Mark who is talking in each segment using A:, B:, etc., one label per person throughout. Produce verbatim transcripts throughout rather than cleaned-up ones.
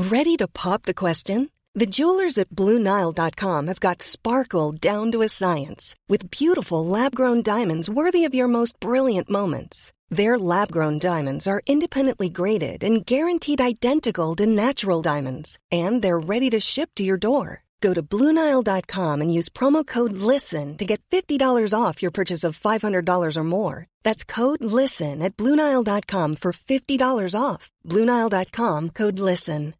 A: Ready to pop the question? The jewelers at Blue Nile dot com have got sparkle down to a science with beautiful lab-grown diamonds worthy of your most brilliant moments. Their lab-grown diamonds are independently graded and guaranteed identical to natural diamonds, and they're ready to ship to your door. Go to Blue Nile dot com and use promo code LISTEN to get fifty dollars off your purchase of five hundred dollars or more. That's code LISTEN at Blue Nile dot com for fifty dollars off. Blue Nile dot com, code LISTEN.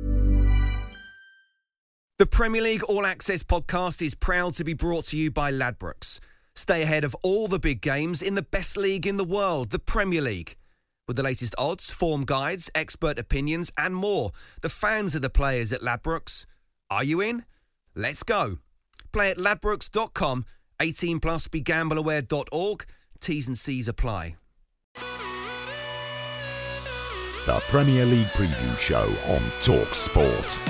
B: The Premier League All Access podcast is proud to be brought to you by Ladbrokes. Stay ahead of all the big games in the best league in the world, the Premier League. With the latest odds, form guides, expert opinions and more, the fans are the players at Ladbrokes. Are you in? Let's go. Play at ladbrokes dot com, eighteen plus, be gamble aware dot org. T's and C's apply.
C: The Premier League Preview Show on Talk Sport.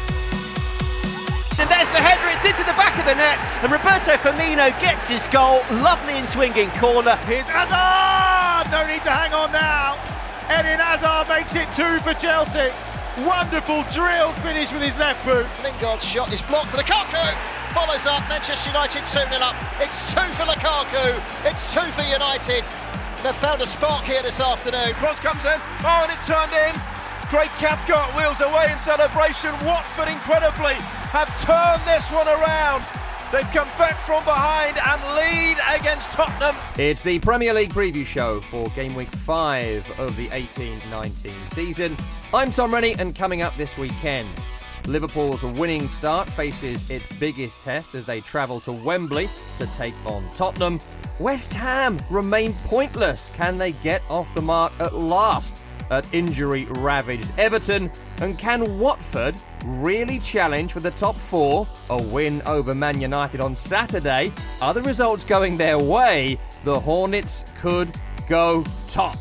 D: And there's the header, it's into the back of the net, and Roberto Firmino gets his goal. Lovely and swinging corner.
E: Here's Hazard! No need to hang on now. Eden Hazard makes it two for Chelsea. Wonderful drilled finish with his left boot.
D: Lingard's shot is blocked for Lukaku. Follows up, Manchester United two nil up. It's two for Lukaku. It's two for United. They've found a spark here this afternoon.
E: Cross comes in. Oh, and it turned in. Craig Cathcart wheels away in celebration. Watford incredibly have turned this one around. They've come back from behind and lead against Tottenham.
F: It's the Premier League Preview Show for Game Week five of the eighteen nineteen season. I'm Tom Rennie, and coming up this weekend, Liverpool's winning start faces its biggest test as they travel to Wembley to take on Tottenham. West Ham remain pointless. Can they get off the mark at last at injury-ravaged Everton? And can Watford really challenge for the top four? A win over Man United on Saturday. Are the results going their way? The Hornets could go top.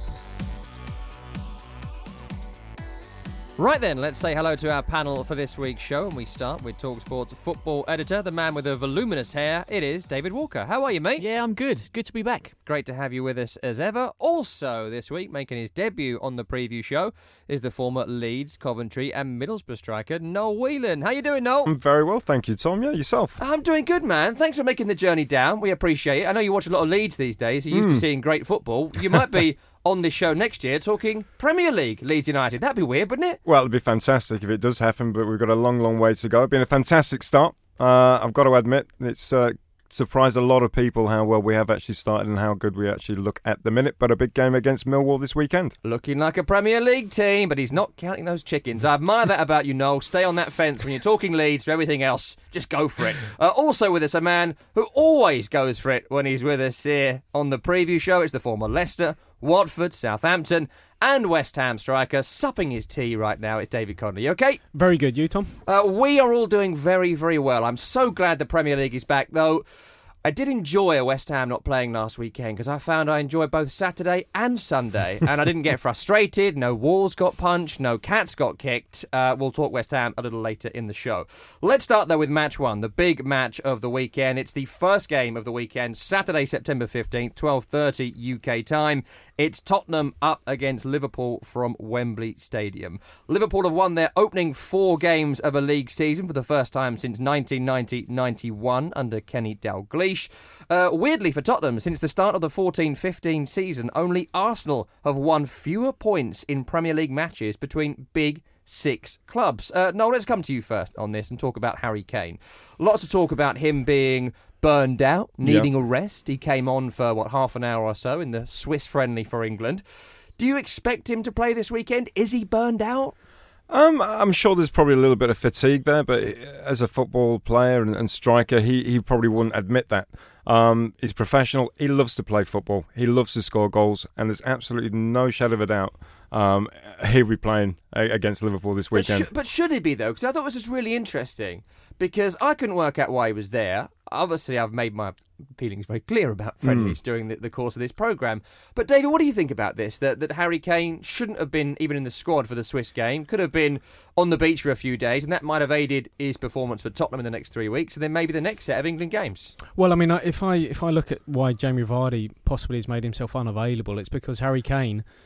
F: Right then, let's say hello to our panel for this week's show, and we start with TalkSport's football editor, the man with the voluminous hair. It is David Walker. How are you, mate?
G: Yeah, I'm good. Good to be back.
F: Great to have you with us as ever. Also this week, making his debut on the preview show, is the former Leeds, Coventry and Middlesbrough striker, Noel Whelan. How you doing, Noel?
H: I'm very well, thank you, Tom. Yeah, yourself?
F: I'm doing good, man. Thanks for making the journey down. We appreciate it. I know you watch a lot of Leeds these days. You're used
H: Mm.
F: to seeing great football. You might be on this show next year talking Premier League, Leeds United. That'd be weird, wouldn't it?
H: Well, it'd be fantastic if it does happen, but we've got a long, long way to go. It's been a fantastic start. Uh, I've got to admit, it's uh, surprised a lot of people how well we have actually started and how good we actually look at the minute. But a big game against Millwall this weekend.
F: Looking like a Premier League team, but he's not counting those chickens. I admire that about you, Noel. Stay on that fence when you're talking Leeds. For everything else, just go for it. Uh, also with us, a man who always goes for it when he's with us here on the preview show. It's the former Leicester, Watford, Southampton and West Ham striker, supping his tea right now. It's David Connolly. You okay?
G: Very good. You, Tom?
F: Uh, we are all doing very, very well. I'm so glad the Premier League is back, though. I did enjoy a West Ham not playing last weekend because I found I enjoyed both Saturday and Sunday, and I didn't get frustrated. No walls got punched, no cats got kicked. Uh, we'll talk West Ham a little later in the show. Let's start, though, with match one, the big match of the weekend. It's the first game of the weekend, Saturday, September fifteenth, twelve thirty U K time. It's Tottenham up against Liverpool from Wembley Stadium. Liverpool have won their opening four games of a league season for the first time since nineteen ninety ninety-one under Kenny Dalglish. Uh, weirdly for Tottenham, since the start of the fourteen fifteen season, only Arsenal have won fewer points in Premier League matches between big six clubs. Uh, Noel, let's come to you first on this and talk about Harry Kane. Lots of talk about him being burned out, needing
H: Yep.
F: a rest. He came on for, what, half an hour or so in the Swiss friendly for England. Do you expect him to play this weekend? Is he burned out?
H: Um, I'm sure there's probably a little bit of fatigue there, but as a football player and, and striker, he, he probably wouldn't admit that. Um, he's professional. He loves to play football. He loves to score goals, and there's absolutely no shadow of a doubt um, he'll be playing against Liverpool this weekend.
F: But, sh- but should he be, though? Because I thought this was really interesting, because I couldn't work out why he was there. Obviously, I've made my feelings very clear about friendlies mm. during the, the course of this programme. But, David, what do you think about this? That, that Harry Kane shouldn't have been even in the squad for the Swiss game, could have been on the beach for a few days, and that might have aided his performance for Tottenham in the next three weeks, and then maybe the next set of England games.
G: Well, I mean, if I if I look at why Jamie Vardy possibly has made himself unavailable, it's because Harry Kane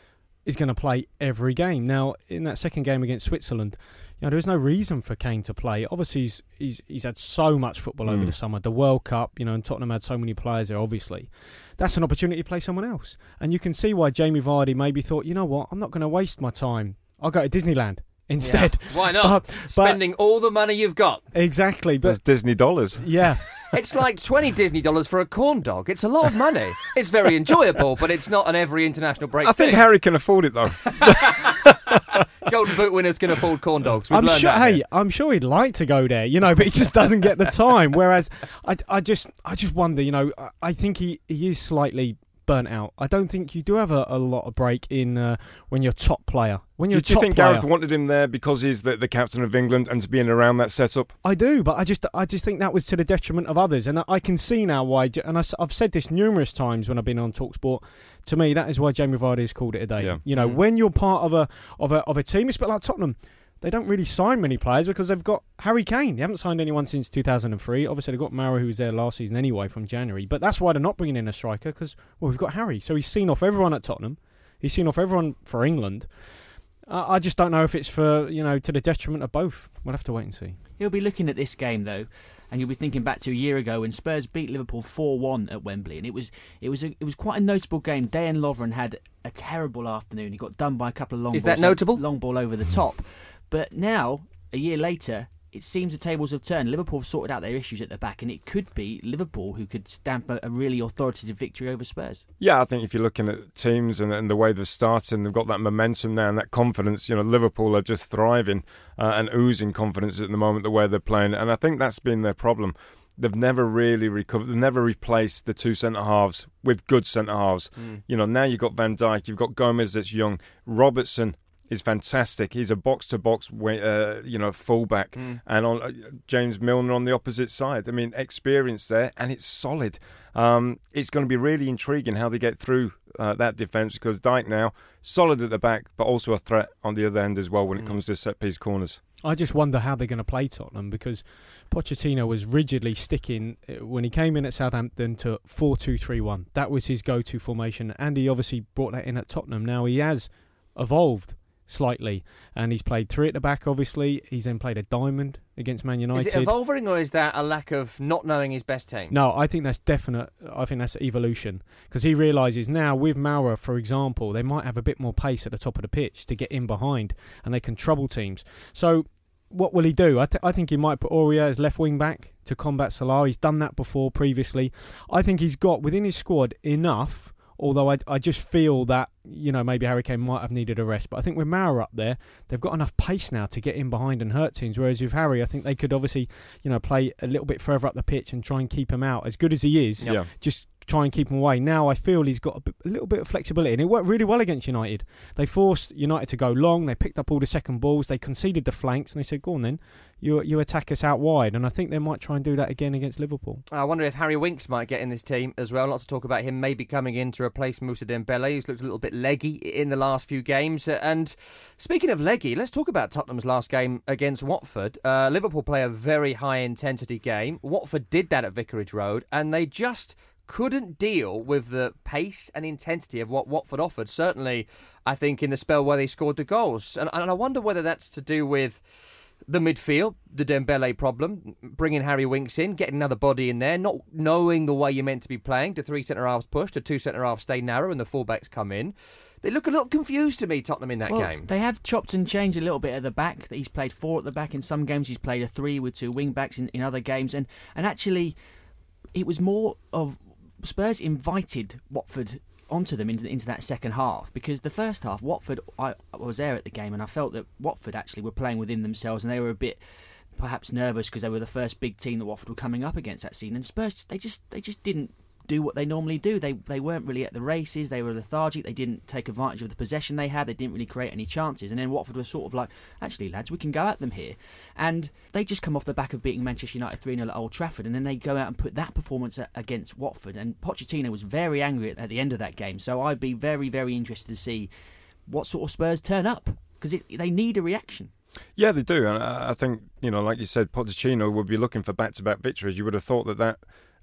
G: is going to play every game. Now, in that second game against Switzerland, you know, there was no reason for Kane to play. Obviously, he's he's, he's had so much football mm. over the summer. The World Cup, you know, and Tottenham had so many players there, obviously. That's an opportunity to play someone else. And you can see why Jamie Vardy maybe thought, you know what, I'm not going to waste my time. I'll go to Disneyland instead.
F: Yeah. Why not? But, Spending but, all the money you've got.
G: Exactly. But
H: That's Disney dollars.
G: Yeah.
F: It's like twenty Disney dollars for a corn dog. It's a lot of money. It's very enjoyable, but it's not an every international break
H: I think
F: thing.
H: Harry can afford it, though.
F: Golden Boot winners can afford corn dogs. We've
G: I'm sure.
F: Hey,
G: here. I'm sure he'd like to go there, you know, but he just doesn't get the time. Whereas, I, I just, I just wonder, you know, I, I think he, he is slightly burnt out. I don't think you do have a, a lot of break in uh, when you're top player. When you're
H: do, do you think
G: player,
H: Gareth wanted him there because he's the, the captain of England and to be in around that setup?
G: I do, but I just I just think that was to the detriment of others, and I, I can see now why. And I, I've said this numerous times when I've been on TalkSport. To me, that is why Jamie Vardy has called it a day.
H: Yeah.
G: You know,
F: mm.
G: when you're part of a of a of a team, it's a bit like Tottenham. They don't really sign many players because they've got Harry Kane. They haven't signed anyone since two thousand three. Obviously, they've got Mara, who was there last season anyway from January. But that's why they're not bringing in a striker because, well, we've got Harry. So he's seen off everyone at Tottenham. He's seen off everyone for England. Uh, I just don't know if it's for, you know, to the detriment of both. We'll have to wait and see.
I: He'll be looking at this game, though, and you'll be thinking back to a year ago when Spurs beat Liverpool four one at Wembley, and it was it was a, it was quite a notable game. Dejan Lovren had a terrible afternoon. He got done by a couple of long
F: Is
I: balls,
F: that notable?
I: Long ball over the top. But now, a year later, it seems the tables have turned. Liverpool have sorted out their issues at the back, and it could be Liverpool who could stamp a, a really authoritative victory over Spurs.
H: Yeah, I think if you're looking at teams and, and the way they've started and they've got that momentum now and that confidence, you know, Liverpool are just thriving uh, and oozing confidence at the moment, the way they're playing. And I think that's been their problem. They've never really recovered. They've never replaced the two centre-halves with good centre-halves. Mm. You know, now you've got Van Dijk, you've got Gomez that's young, Robertson is fantastic. He's a box-to-box, uh, you know, fullback, mm. and on uh, James Milner on the opposite side. I mean, experience there, and it's solid. Um, it's going to be really intriguing how they get through uh, that defence because Dijk now solid at the back, but also a threat on the other end as well when it mm. comes to set-piece corners.
G: I just wonder how they're going to play Tottenham because Pochettino was rigidly sticking when he came in at Southampton to four two three one. That was his go-to formation, and he obviously brought that in at Tottenham. Now he has evolved slightly, and he's played three at the back, obviously. He's then played a diamond against Man United.
F: Is it evolving, or is that a lack of not knowing his best team?
G: No, I think that's definite. I think that's evolution, because he realises now with Mara, for example, they might have a bit more pace at the top of the pitch to get in behind, and they can trouble teams. So what will he do? I, th- I think he might put Aurier as left wing back to combat Salah. He's done that before previously. I think he's got within his squad enough. Although I, I just feel that, you know, maybe Harry Kane might have needed a rest. But I think with Mara up there, they've got enough pace now to get in behind and hurt teams. Whereas with Harry, I think they could obviously, you know, play a little bit further up the pitch and try and keep him out. As good as he is,
H: yeah.
G: just try and keep him away. Now I feel he's got a, bit, a little bit of flexibility. And it worked really well against United. They forced United to go long. They picked up all the second balls. They conceded the flanks. And they said, go on then. You you attack us out wide, and I think they might try and do that again against Liverpool.
F: I wonder if Harry Winks might get in this team as well. Lots of talk about him maybe coming in to replace Moussa Dembele, who's looked a little bit leggy in the last few games. And speaking of leggy, let's talk about Tottenham's last game against Watford. Uh, Liverpool play a very high-intensity game. Watford did that at Vicarage Road, and they just couldn't deal with the pace and intensity of what Watford offered. Certainly, I think, in the spell where they scored the goals. And, and I wonder whether that's to do with the midfield, the Dembele problem, bringing Harry Winks in, getting another body in there, not knowing the way you're meant to be playing, to three centre-halves push, to two centre-halves stay narrow and the full-backs come in. They look a little confused to me, Tottenham, in that
I: well,
F: game.
I: They have chopped and changed a little bit at the back. He's played four at the back in some games. He's played a three with two wing-backs in, in other games. And, and actually, it was more of Spurs invited Watford onto them into, into that second half, because the first half, Watford, I, I was there at the game and I felt that Watford actually were playing within themselves and they were a bit perhaps nervous because they were the first big team that Watford were coming up against that season, and Spurs, they just they just didn't do what they normally do. They they weren't really at the races, they were lethargic, they didn't take advantage of the possession they had, they didn't really create any chances, and then Watford were sort of like, actually lads, we can go at them here. And they just come off the back of beating Manchester United three nil at Old Trafford, and then they go out and put that performance against Watford, and Pochettino was very angry at, at the end of that game, so I'd be very, very interested to see what sort of Spurs turn up, because they need a reaction.
H: Yeah, they do, and I think, you know, like you said, Pochettino would be looking for back-to-back victories. You would have thought that that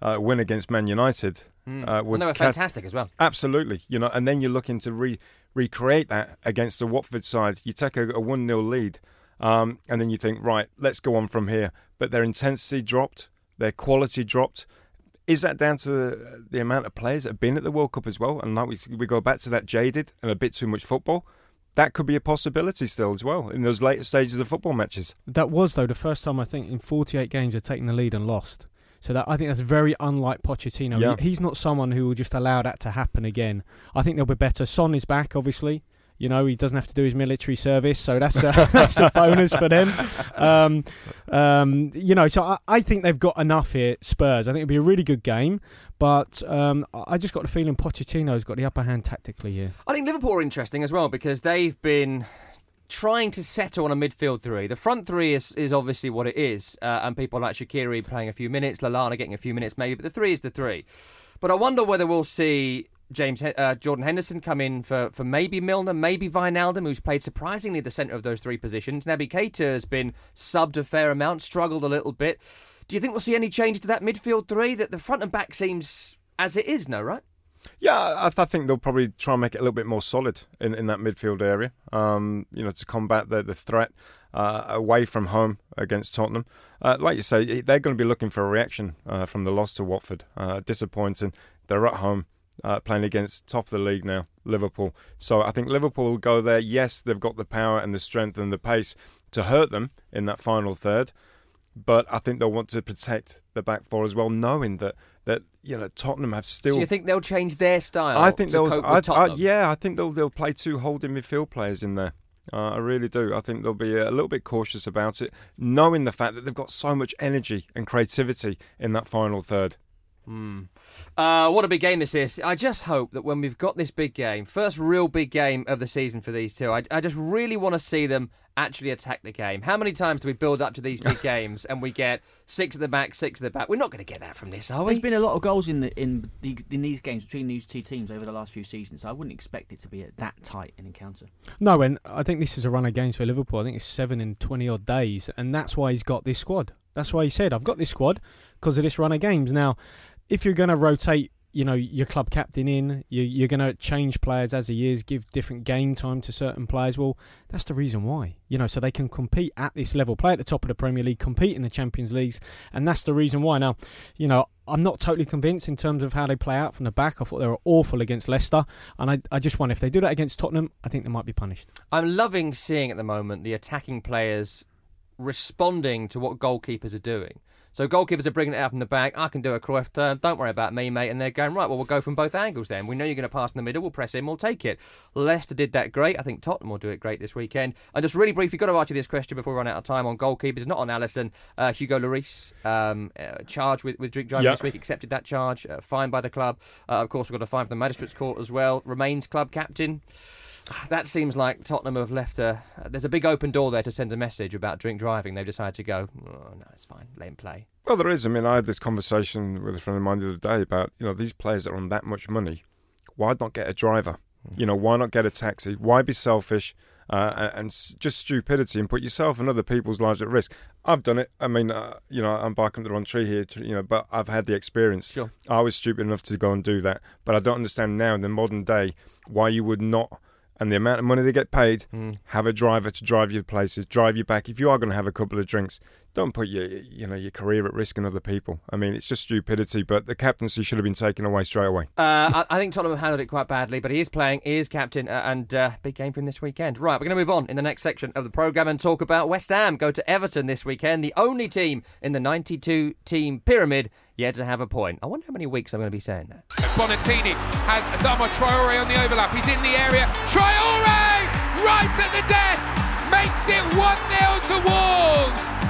H: uh, win against Man United.
F: Mm.
H: Uh,
F: and they were
H: cat-
F: fantastic as well.
H: Absolutely, you know, and then you're looking to re- recreate that against the Watford side. You take a, a one nil lead, um, and then you think, right, let's go on from here. But their intensity dropped, their quality dropped. Is that down to the amount of players that have been at the World Cup as well? And like we, we go back to that jaded and a bit too much football. That could be a possibility still as well in those later stages of the football matches.
G: That was, though, the first time I think in forty-eight games they've taken the lead and lost. So that I think that's very unlike Pochettino.
H: Yeah.
G: He, he's not someone who will just allow that to happen again. I think they'll be better. Son is back, obviously. You know, he doesn't have to do his military service, so that's a, that's a bonus for them. Um, um, you know, so I, I think they've got enough here, Spurs. I think it'll be a really good game, but um, I just got the feeling Pochettino's got the upper hand tactically here.
F: I think Liverpool are interesting as well because they've been trying to settle on a midfield three. The front three is, is obviously what it is, uh, and people like Shaqiri playing a few minutes, Lallana getting a few minutes maybe, but the three is the three. But I wonder whether we'll see James uh, Jordan Henderson come in for, for maybe Milner, maybe Wijnaldum, who's played surprisingly the centre of those three positions. Naby Keita has been subbed a fair amount, struggled a little bit. Do you think we'll see any change to that midfield three? That the front and back seems as it is now, right?
H: Yeah, I, I think they'll probably try and make it a little bit more solid in, in that midfield area, um, you know, to combat the, the threat uh, away from home against Tottenham. Uh, like you say, they're going to be looking for a reaction uh, from the loss to Watford. Uh, disappointing. They're at home uh, playing against top of the league now, Liverpool. So I think Liverpool will go there. Yes, they've got the power and the strength and the pace to hurt them in that final third. But I think they'll want to protect the back four as well, knowing that, that you know Tottenham have still.
F: So you think they'll change their style?
H: I think
F: to
H: they'll.
F: cope
H: I,
F: with
H: I,
F: Tottenham?
H: yeah, I think they'll they'll play two holding midfield players in there. Uh, I really do. I think they'll be a little bit cautious about it, knowing the fact that they've got so much energy and creativity in that final third.
F: Mm. Uh, what a big game this is. I just hope that when we've got this big game, first real big game of the season for these two, I, I just really want to see them actually attack the game. How many times do we build up to these big games and we get six at the back, six at the back? We're not going to get that from this, are we?
I: There's been a lot of goals in the, in the, in these games between these two teams over the last few seasons, so I wouldn't expect it to be that tight an encounter.
G: No, and I think this is a run of games for Liverpool. I think it's seven in twenty-odd days, and that's why he's got this squad. That's why he said, I've got this squad because of this run of games. Now, if you're going to rotate, you know, your club captain in, you, you're going to change players as he is, give different game time to certain players. Well, that's the reason why, you know, so they can compete at this level, play at the top of the Premier League, compete in the Champions Leagues, and that's the reason why. Now, you know, I'm not totally convinced in terms of how they play out from the back. I thought they were awful against Leicester, and I, I just wonder if they do that against Tottenham, I think they might be punished.
F: I'm loving seeing at the moment the attacking players responding to what goalkeepers are doing. So goalkeepers are bringing it up in the back. I can do a Cruyff turn. Don't worry about me, mate. And they're going, right, well, we'll go from both angles then. We know you're going to pass in the middle. We'll press in. We'll take it. Leicester did that great. I think Tottenham will do it great this weekend. And just really briefly, got to ask you this question before we run out of time on goalkeepers, not on Alisson. Uh, Hugo Lloris, um, uh, charged with, with drink driving
H: yep.
F: this week, accepted that charge, uh, fined by the club. Uh, of course, we've got a fine from the Magistrates Court as well. Remains club captain. That seems like Tottenham have left a... There's a big open door there to send a message about drink driving. They've decided to go, oh, no, it's fine, let him play.
H: Well, there is. I mean, I had this conversation with a friend of mine the other day about, you know, these players that are on that much money, why not get a driver? Mm. You know, why not get a taxi? Why be selfish uh, and, and just stupidity and put yourself and other people's lives at risk? I've done it. I mean, uh, you know, I'm barking up the wrong tree here, to, you know, but I've had the experience.
F: Sure.
H: I was stupid enough to go and do that. But I don't understand now in the modern day why you would not... And the amount of money they get paid, mm. have a driver to drive you places, drive you back. If you are going to have a couple of drinks, don't put your, you know, your career at risk and other people. I mean, it's just stupidity, but the captaincy should have been taken away straight away.
F: Uh, I, I think Tottenham have handled it quite badly, but he is playing, he is captain, uh, and uh, big game for him this weekend. Right, we're going to move on in the next section of the programme and talk about West Ham. Go to Everton this weekend, the only team in the ninety-two team pyramid yet to have a point. I wonder how many weeks I'm going to be saying that.
J: Bonatini has Adama Traore on the overlap. He's in the area. Traore, right at the death, makes it one nil to Wolves.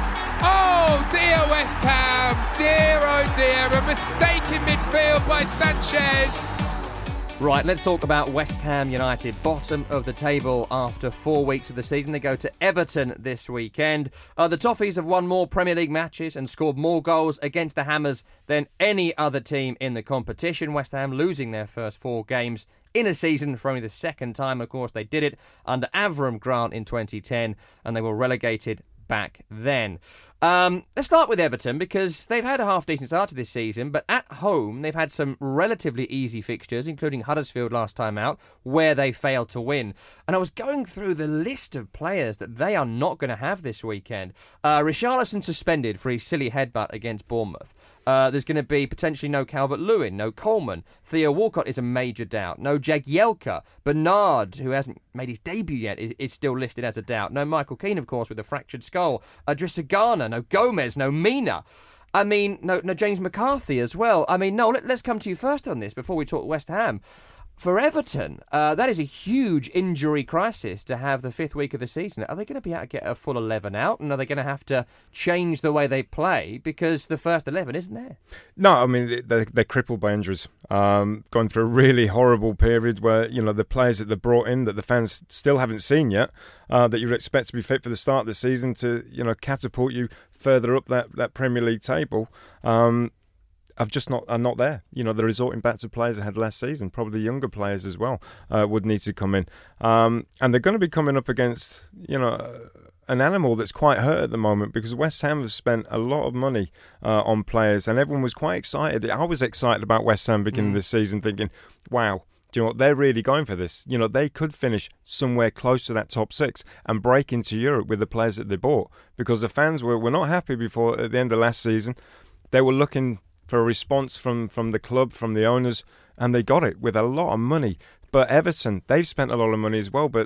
J: Oh dear, West Ham. Dear, oh dear. A mistake in midfield by Sanchez.
F: Right, let's talk about West Ham United, bottom of the table after four weeks of the season. They go to Everton this weekend. Uh, the Toffees have won more Premier League matches and scored more goals against the Hammers than any other team in the competition. West Ham losing their first four games in a season for only the second time. Of course, they did it under Avram Grant in twenty ten, and they were relegated back then. Um, let's start with Everton because they've had a half-decent start to this season, but at home they've had some relatively easy fixtures, including Huddersfield last time out, where they failed to win. And I was going through the list of players that they are not going to have this weekend. Uh, Richarlison suspended for his silly headbutt against Bournemouth. Uh, there's going to be potentially no Calvert-Lewin, no Coleman. Theo Walcott is a major doubt. No Jagielka. Bernard, who hasn't made his debut yet, is, is still listed as a doubt. No Michael Keane, of course, with a fractured skull. Idrissa Gana, no Gomez, no Mina. I mean, no, no James McCarthy as well. I mean, no, let, let's come to you first on this before we talk West Ham. For Everton, uh, that is a huge injury crisis to have the fifth week of the season. Are they going to be able to get a full eleven out? And are they going to have to change the way they play because the first eleven isn't there?
H: No, I mean, they're, they're crippled by injuries. Um, going through a really horrible period where, you know, the players that they brought in that the fans still haven't seen yet, uh, that you would expect to be fit for the start of the season to, you know, catapult you further up that, that Premier League table. Um I've just not are not there. You know, they're resorting back to players that had last season. Probably younger players as well uh, would need to come in, um, and they're going to be coming up against, you know, an animal that's quite hurt at the moment because West Ham have spent a lot of money uh, on players, and everyone was quite excited. I was excited about West Ham beginning mm. this season, thinking, "Wow, do you know what? They're really going for this. You know, they could finish somewhere close to that top six and break into Europe with the players that they bought." Because the fans were were not happy before at the end of last season. They were looking for a response from, from the club, from the owners, and they got it with a lot of money. But Everton, they've spent a lot of money as well, but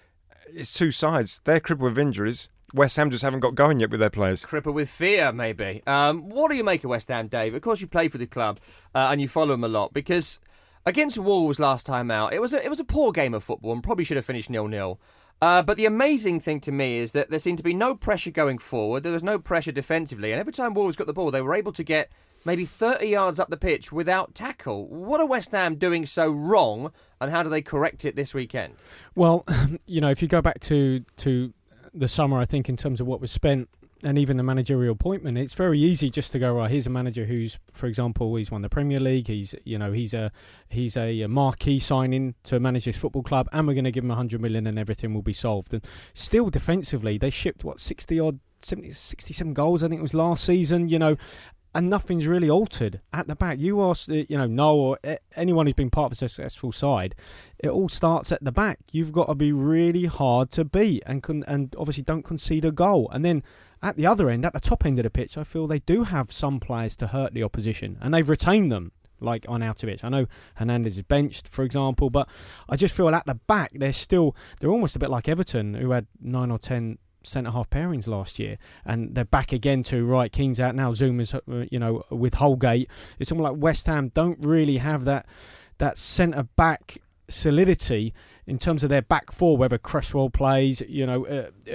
H: it's two sides. They're crippled with injuries. West Ham just haven't got going yet with their players.
F: Crippled with fear, maybe. Um, what do you make of West Ham, Dave? Of course, you play for the club uh, and you follow them a lot because against Wolves last time out, it was a, it was a poor game of football and probably should have finished nil-nil. Uh, but the amazing thing to me is that there seemed to be no pressure going forward. There was no pressure defensively. And every time Wolves got the ball, they were able to get maybe thirty yards up the pitch without tackle. What are West Ham doing so wrong, and how do they correct it this weekend?
G: Well, you know, if you go back to, to the summer, I think, in terms of what was spent, and even the managerial appointment, it's very easy just to go, right, here's a manager who's, for example, he's won the Premier League, he's, you know, he's a he's a marquee signing to manage his football club, and we're going to give him one hundred million and everything will be solved. And still defensively, they shipped, what, sixty odd, seventy, sixty-seven goals, I think it was last season, you know, and nothing's really altered at the back. You ask, you know, Noel or anyone who's been part of a successful side, it all starts at the back. You've got to be really hard to beat and con- and obviously don't concede a goal. And then at the other end, at the top end of the pitch, I feel they do have some players to hurt the opposition, and they've retained them, like on Arnautovic. I know Hernandez is benched, for example, but I just feel at the back, they're still, they're almost a bit like Everton, who had nine or ten centre-half pairings last year, and they're back again to, right, Keane's out now, Zuma's, you know, with Holgate. It's almost like West Ham don't really have that that centre-back solidity in terms of their back four, whether Cresswell plays, you know, uh, uh,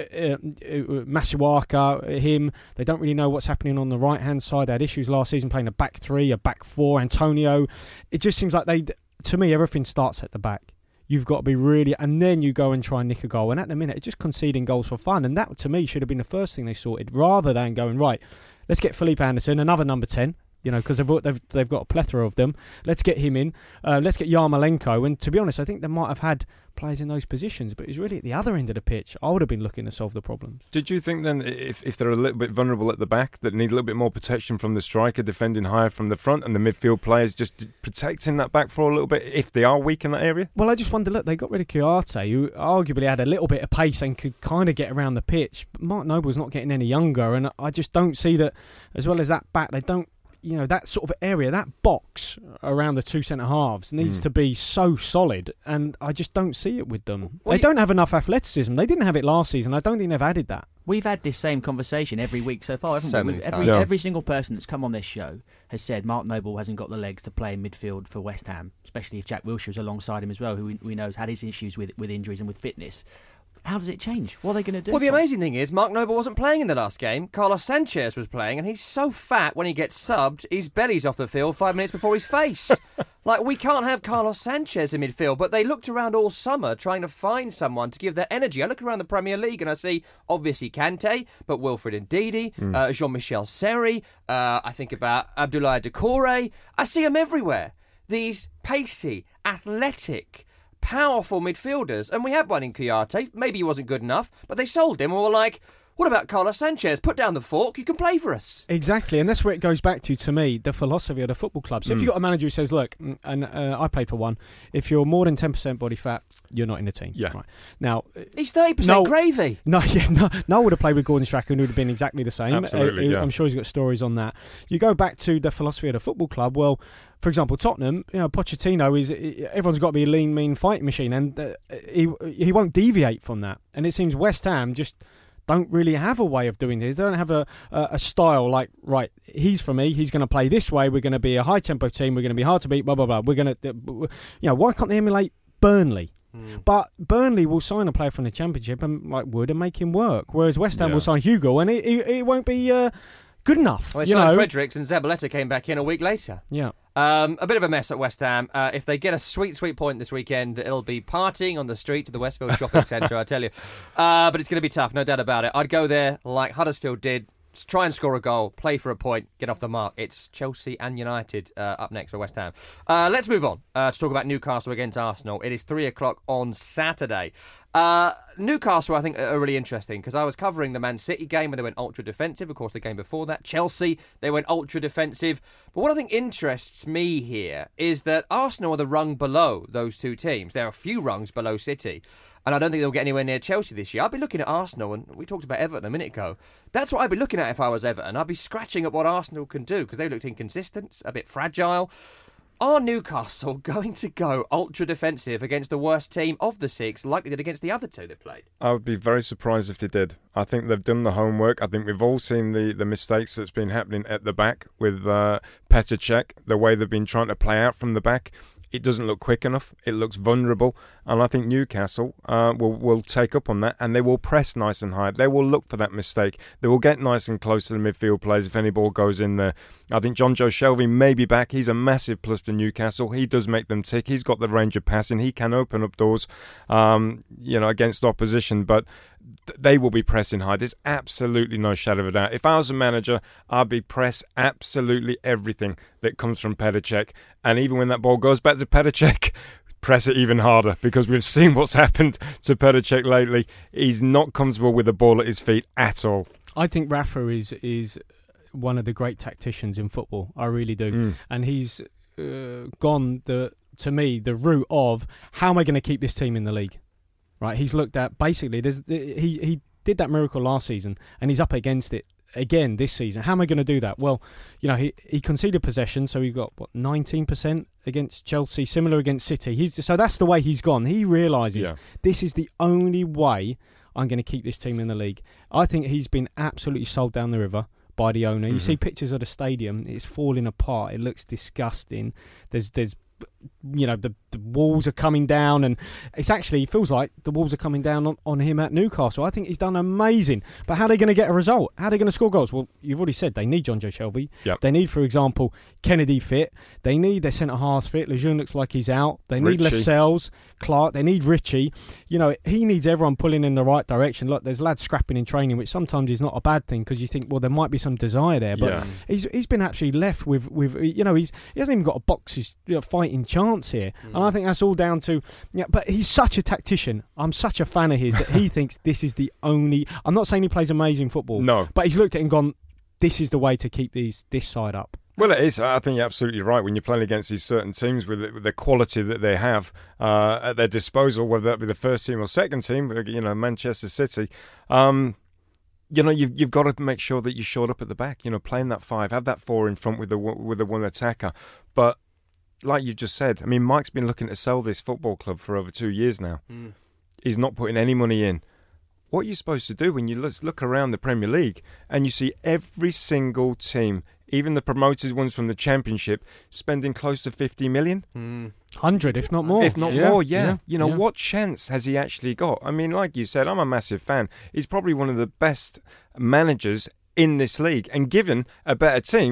G: uh, Masuaka, him. They don't really know what's happening on the right-hand side. They had issues last season playing a back three, a back four, Antonio. It just seems like they, to me, everything starts at the back. You've got to be really, and then you go and try and nick a goal. And at the minute, it's just conceding goals for fun. And that, to me, should have been the first thing they sorted, rather than going, right, let's get Felipe Anderson, another number ten, you know, because they've, they've, they've got a plethora of them. Let's get him in. Uh, let's get Yarmolenko. And to be honest, I think they might have had players in those positions, but it's really at the other end of the pitch. I would have been looking to solve the problems.
H: Did you think then, if, if they're a little bit vulnerable at the back, that need a little bit more protection from the striker, defending higher from the front, and the midfield players just protecting that back four a little bit if they are weak in that area?
G: Well, I just wonder, look, they got rid of Kouyaté, who arguably had a little bit of pace and could kind of get around the pitch. But Mark Noble's not getting any younger, and I just don't see that, as well as that back, they don't, you know, that sort of area, that box around the two centre-halves needs mm. to be so solid, and I just don't see it with them. Well, they don't have enough athleticism. They didn't have it last season. I don't think they've added that.
I: We've had this same conversation every week so far, haven't
F: so
I: we?
F: Many
I: every,
F: times.
I: every single person that's come on this show has said Mark Noble hasn't got the legs to play in midfield for West Ham, especially if Jack Wilshere's alongside him as well, who we, we know has had his issues with, with injuries and with fitness. How does it change? What are they going to do?
F: Well, the amazing thing is, Mark Noble wasn't playing in the last game. Carlos Sanchez was playing, and he's so fat when he gets subbed, his belly's off the field five minutes before his face. Like, we can't have Carlos Sanchez in midfield, but they looked around all summer trying to find someone to give their energy. I look around the Premier League and I see, obviously, Kante, but Wilfred Ndidi, mm. uh, Jean-Michel Seri, uh, I think about Abdoulaye Doucouré. I see them everywhere. These pacey, athletic, powerful midfielders, and we had one in Kouyaté. Maybe he wasn't good enough, but they sold him and were like, What about Carlos Sanchez? Put down the fork, you can play for us.
G: Exactly, and that's where it goes back to, to me, the philosophy of the football club. So mm. if you've got a manager who says, look, and uh, I played for one, if you're more than ten percent body fat, you're not in the team.
H: Yeah.
G: Right. Now,
F: he's thirty percent
G: Noel,
F: gravy.
G: No, yeah, no, Noel would have played with Gordon Strachan and would have been exactly the same.
H: Absolutely,
G: uh,
H: yeah.
G: I'm sure he's got stories on that. You go back to the philosophy of the football club, well, for example, Tottenham, you know, Pochettino is, everyone's got to be a lean, mean fighting machine, and uh, he he won't deviate from that. And it seems West Ham just don't really have a way of doing this. They don't have a, a, a style like, right, he's for me, he's going to play this way, we're going to be a high-tempo team, we're going to be hard to beat, blah, blah, blah. We're going to, you know, why can't they emulate Burnley? Mm. But Burnley will sign a player from the Championship and like Wood and make him work, whereas West Ham
H: yeah.
G: will sign Hugo and it, it, it won't be uh, good enough.
F: Well, it's
G: you
F: like
G: know?
F: Fredericks and Zabaleta came back in a week later.
G: Yeah.
F: Um, a bit of a mess at West Ham. Uh, if they get a sweet, sweet point this weekend, it'll be partying on the street to the Westfield Shopping Centre, I tell you. Uh, but it's going to be tough, no doubt about it. I'd go there like Huddersfield did. Try and score a goal, play for a point, get off the mark. It's Chelsea and United uh, up next for West Ham. Uh, let's move on uh, to talk about Newcastle against Arsenal. It is three o'clock on Saturday. Uh, Newcastle, I think, are really interesting because I was covering the Man City game where they went ultra defensive. Of course, the game before that, Chelsea, they went ultra defensive. But what I think interests me here is that Arsenal are the rung below those two teams. There are a few rungs below City. And I don't think they'll get anywhere near Chelsea this year. I'd be looking at Arsenal, and we talked about Everton a minute ago. That's what I'd be looking at if I was Everton. I'd be scratching at what Arsenal can do, because they looked inconsistent, a bit fragile. Are Newcastle going to go ultra-defensive against the worst team of the six, like they did against the other two they played?
H: I would be very surprised if they did. I think they've done the homework. I think we've all seen the, the mistakes that's been happening at the back with uh, Petr Cech, the way they've been trying to play out from the back. It doesn't look quick enough. It looks vulnerable. And I think Newcastle uh, will, will take up on that and they will press nice and high. They will look for that mistake. They will get nice and close to the midfield players if any ball goes in there. I think John Joe Shelvey may be back. He's a massive plus for Newcastle. He does make them tick. He's got the range of passing. He can open up doors, um, you know, against opposition. But they will be pressing high. There's absolutely no shadow of a doubt. If I was a manager, I'd be press absolutely everything that comes from Petr Cech. And even when that ball goes back to Petr Cech, press it even harder, because we've seen what's happened to Petr Cech lately. He's not comfortable with the ball at his feet at all.
G: I think Rafa is is one of the great tacticians in football. I really do. Mm. And he's uh, gone, the to me, the route of how am I going to keep this team in the league? Right, he's looked at basically. There's, he he did that miracle last season, and he's up against it again this season. How am I going to do that? Well, you know, he he conceded possession, so he got what nineteen percent against Chelsea, similar against City. He's so that's the way he's gone. He realises yeah. this is the only way I'm going to keep this team in the league. I think he's been absolutely sold down the river by the owner. Mm-hmm. You see pictures of the stadium; it's falling apart. It looks disgusting. There's there's you know the, the walls are coming down, and it's actually it feels like the walls are coming down on, on him at Newcastle. I think he's done amazing, but how are they going to get a result? How are they going to score goals? Well, you've already said they need John Joe Shelvey. Yep. They need, for example, Kennedy fit. They need their centre halves fit. Lejeune looks like he's out. They need Richie. Lascelles, Clark. They need Richie. You know, he needs everyone pulling in the right direction. Look, there's lads scrapping in training, which sometimes is not a bad thing, because you think, well, there might be some desire there, but yeah. he's he's been actually left with with you know he's he hasn't even got a box's you know, fighting chance here. Mm. And I think that's all down to, yeah, but he's such a tactician. I'm such a fan of his that he thinks this is the only, I'm not saying he plays amazing football.
H: No.
G: But he's looked at it and gone, this is the way to keep these this side up.
H: Well, it is. I think you're absolutely right. When you're playing against these certain teams with the, with the quality that they have uh, at their disposal, whether that be the first team or second team, you know, Manchester City, um, you know, you've, you've got to make sure that you're shored up at the back, you know, playing that five, have that four in front with the, with the one attacker. But like you just said, I mean, Mike's been looking to sell this football club for over two years now. Mm. He's not putting any money in. What are you supposed to do when you look, look around the Premier League and you see every single team, even the promoted ones from the Championship, spending close to fifty million?
G: Mm. one hundred, if not more.
H: If not
G: yeah.
H: more, yeah. yeah. You know,
G: yeah.
H: what chance has he actually got? I mean, like you said, I'm a massive fan. He's probably one of the best managers in this league. And given a better team,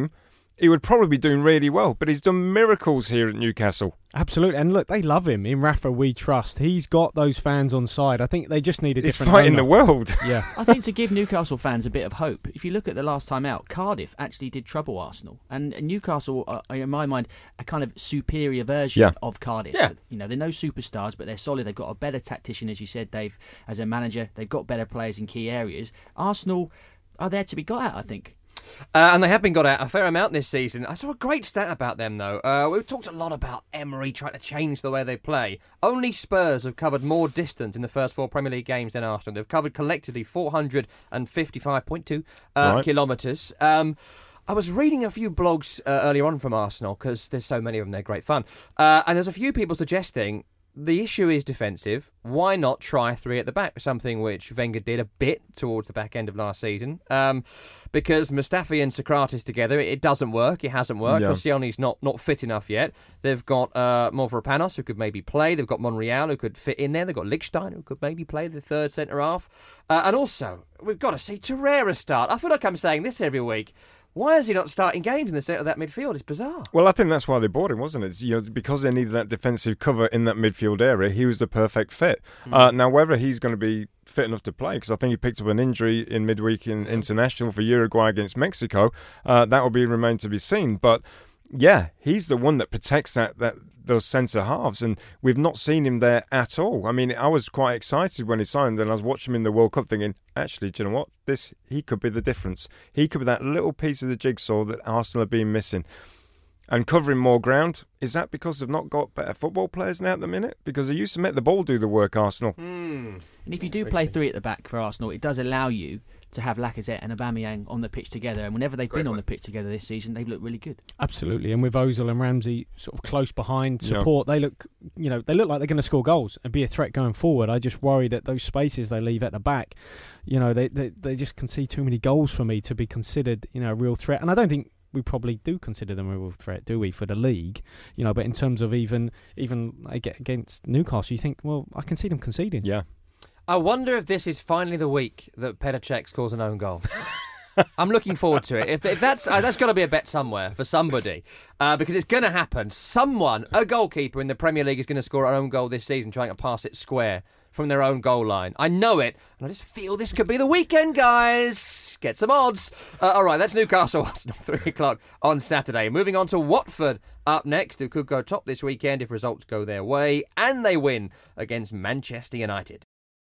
H: he would probably be doing really well. But he's done miracles here at Newcastle.
G: Absolutely, and look, they love him. In Rafa, we trust. He's got those fans on side. I think they just need a
H: He's
G: different
H: fighting
G: owner.
H: the world.
G: Yeah,
I: I think to give Newcastle fans a bit of hope, if you look at the last time out, Cardiff actually did trouble Arsenal, and Newcastle, are, in my mind, a kind of superior version
H: Yeah.
I: of Cardiff.
F: Yeah.
I: You know, they're no superstars, but they're solid. They've got a better tactician, as you said, Dave, as a manager. They've got better players in key areas. Arsenal are there to be got at, I think.
F: Uh, and they have been got out a fair amount this season. I saw a great stat about them, though. Uh, we've talked a lot about Emery trying to change the way they play. Only Spurs have covered more distance in the first four Premier League games than Arsenal. They've covered collectively four hundred fifty-five point two uh,
H: Right.
F: kilometres. Um, I was reading a few blogs uh, earlier on from Arsenal, because there's so many of them, they're great fun. Uh, and there's a few people suggesting the issue is defensive. Why not try three at the back? Something which Wenger did a bit towards the back end of last season. Um, because Mustafi and Socrates together, it doesn't work. It hasn't worked.
H: Yeah.
F: Koscielny's not, not fit enough yet. They've got uh, Mavropanos, who could maybe play. They've got Monreal, who could fit in there. They've got Lichtstein, who could maybe play the third centre-half. Uh, and also, we've got to see Torreira start. I feel like I'm saying this every week. Why is he not starting games in the centre of that midfield? It's bizarre.
H: Well, I think that's why they bought him, wasn't it? You know, because they needed that defensive cover in that midfield area, he was the perfect fit. Mm. Uh, now, whether he's going to be fit enough to play, because I think he picked up an injury in midweek in international for Uruguay against Mexico, uh, that will be remain to be seen. But yeah, he's the one that protects that that those centre halves, and we've not seen him there at all. I mean, I was quite excited when he signed, and I was watching him in the World Cup thinking, actually, do you know what? This he could be the difference. He could be that little piece of the jigsaw that Arsenal have been missing. And covering more ground, is that because they've not got better football players now at the minute? Because they used to make the ball do the work, Arsenal.
F: Mm.
I: And if you do play three at the back for Arsenal, it does allow you to have Lacazette and Aubameyang on the pitch together. And whenever they've
F: Great
I: been
F: point.
I: on the pitch together this season, they've looked really good.
G: absolutely. And with Ozil and Ramsey sort of close behind support, yeah. they look, you know, they look like they're going to score goals and be a threat going forward. I just worry that those spaces they leave at the back, you know, they they, they just concede too many goals for me to be considered, you know, a real threat. And I don't think we probably do consider them a real threat, do we, for the league? You know, but in terms of even even against Newcastle, you think, well, I can see them conceding.
H: Yeah.
F: I wonder if this is finally the week that Petr Cech scores an own goal. I'm looking forward to it. If, if that's uh, that's got to be a bet somewhere for somebody, uh, because it's going to happen. Someone, a goalkeeper in the Premier League, is going to score an own goal this season, trying to pass it square from their own goal line. I know it, and I just feel this could be the weekend, guys. Get some odds. Uh, all right, that's Newcastle Arsenal, three o'clock on Saturday. Moving on to Watford up next, who could go top this weekend if results go their way, and they win against Manchester United.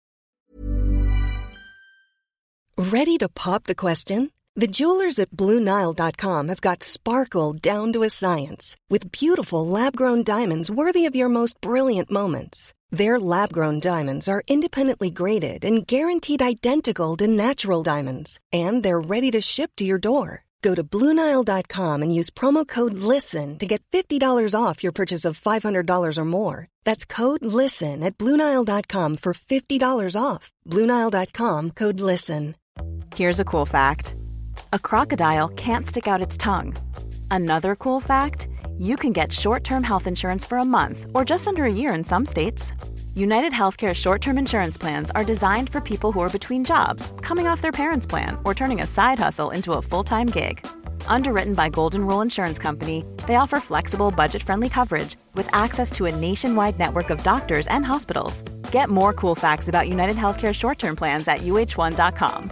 A: Ready to pop the question? The jewelers at Blue Nile dot com have got sparkle down to a science with beautiful lab-grown diamonds worthy of your most brilliant moments. Their lab-grown diamonds are independently graded and guaranteed identical to natural diamonds, and they're ready to ship to your door. Go to Blue Nile dot com and use promo code LISTEN to get fifty dollars off your purchase of five hundred dollars or more. That's code LISTEN at Blue Nile dot com for fifty dollars off. Blue Nile dot com, code LISTEN.
K: Here's a cool fact. A crocodile can't stick out its tongue. Another cool fact, you can get short-term health insurance for a month or just under a year in some states. United Healthcare short-term insurance plans are designed for people who are between jobs, coming off their parents' plan, or turning a side hustle into a full-time gig. Underwritten by Golden Rule Insurance Company, they offer flexible, budget-friendly coverage with access to a nationwide network of doctors and hospitals. Get more cool facts about United Healthcare short-term plans at U H one dot com.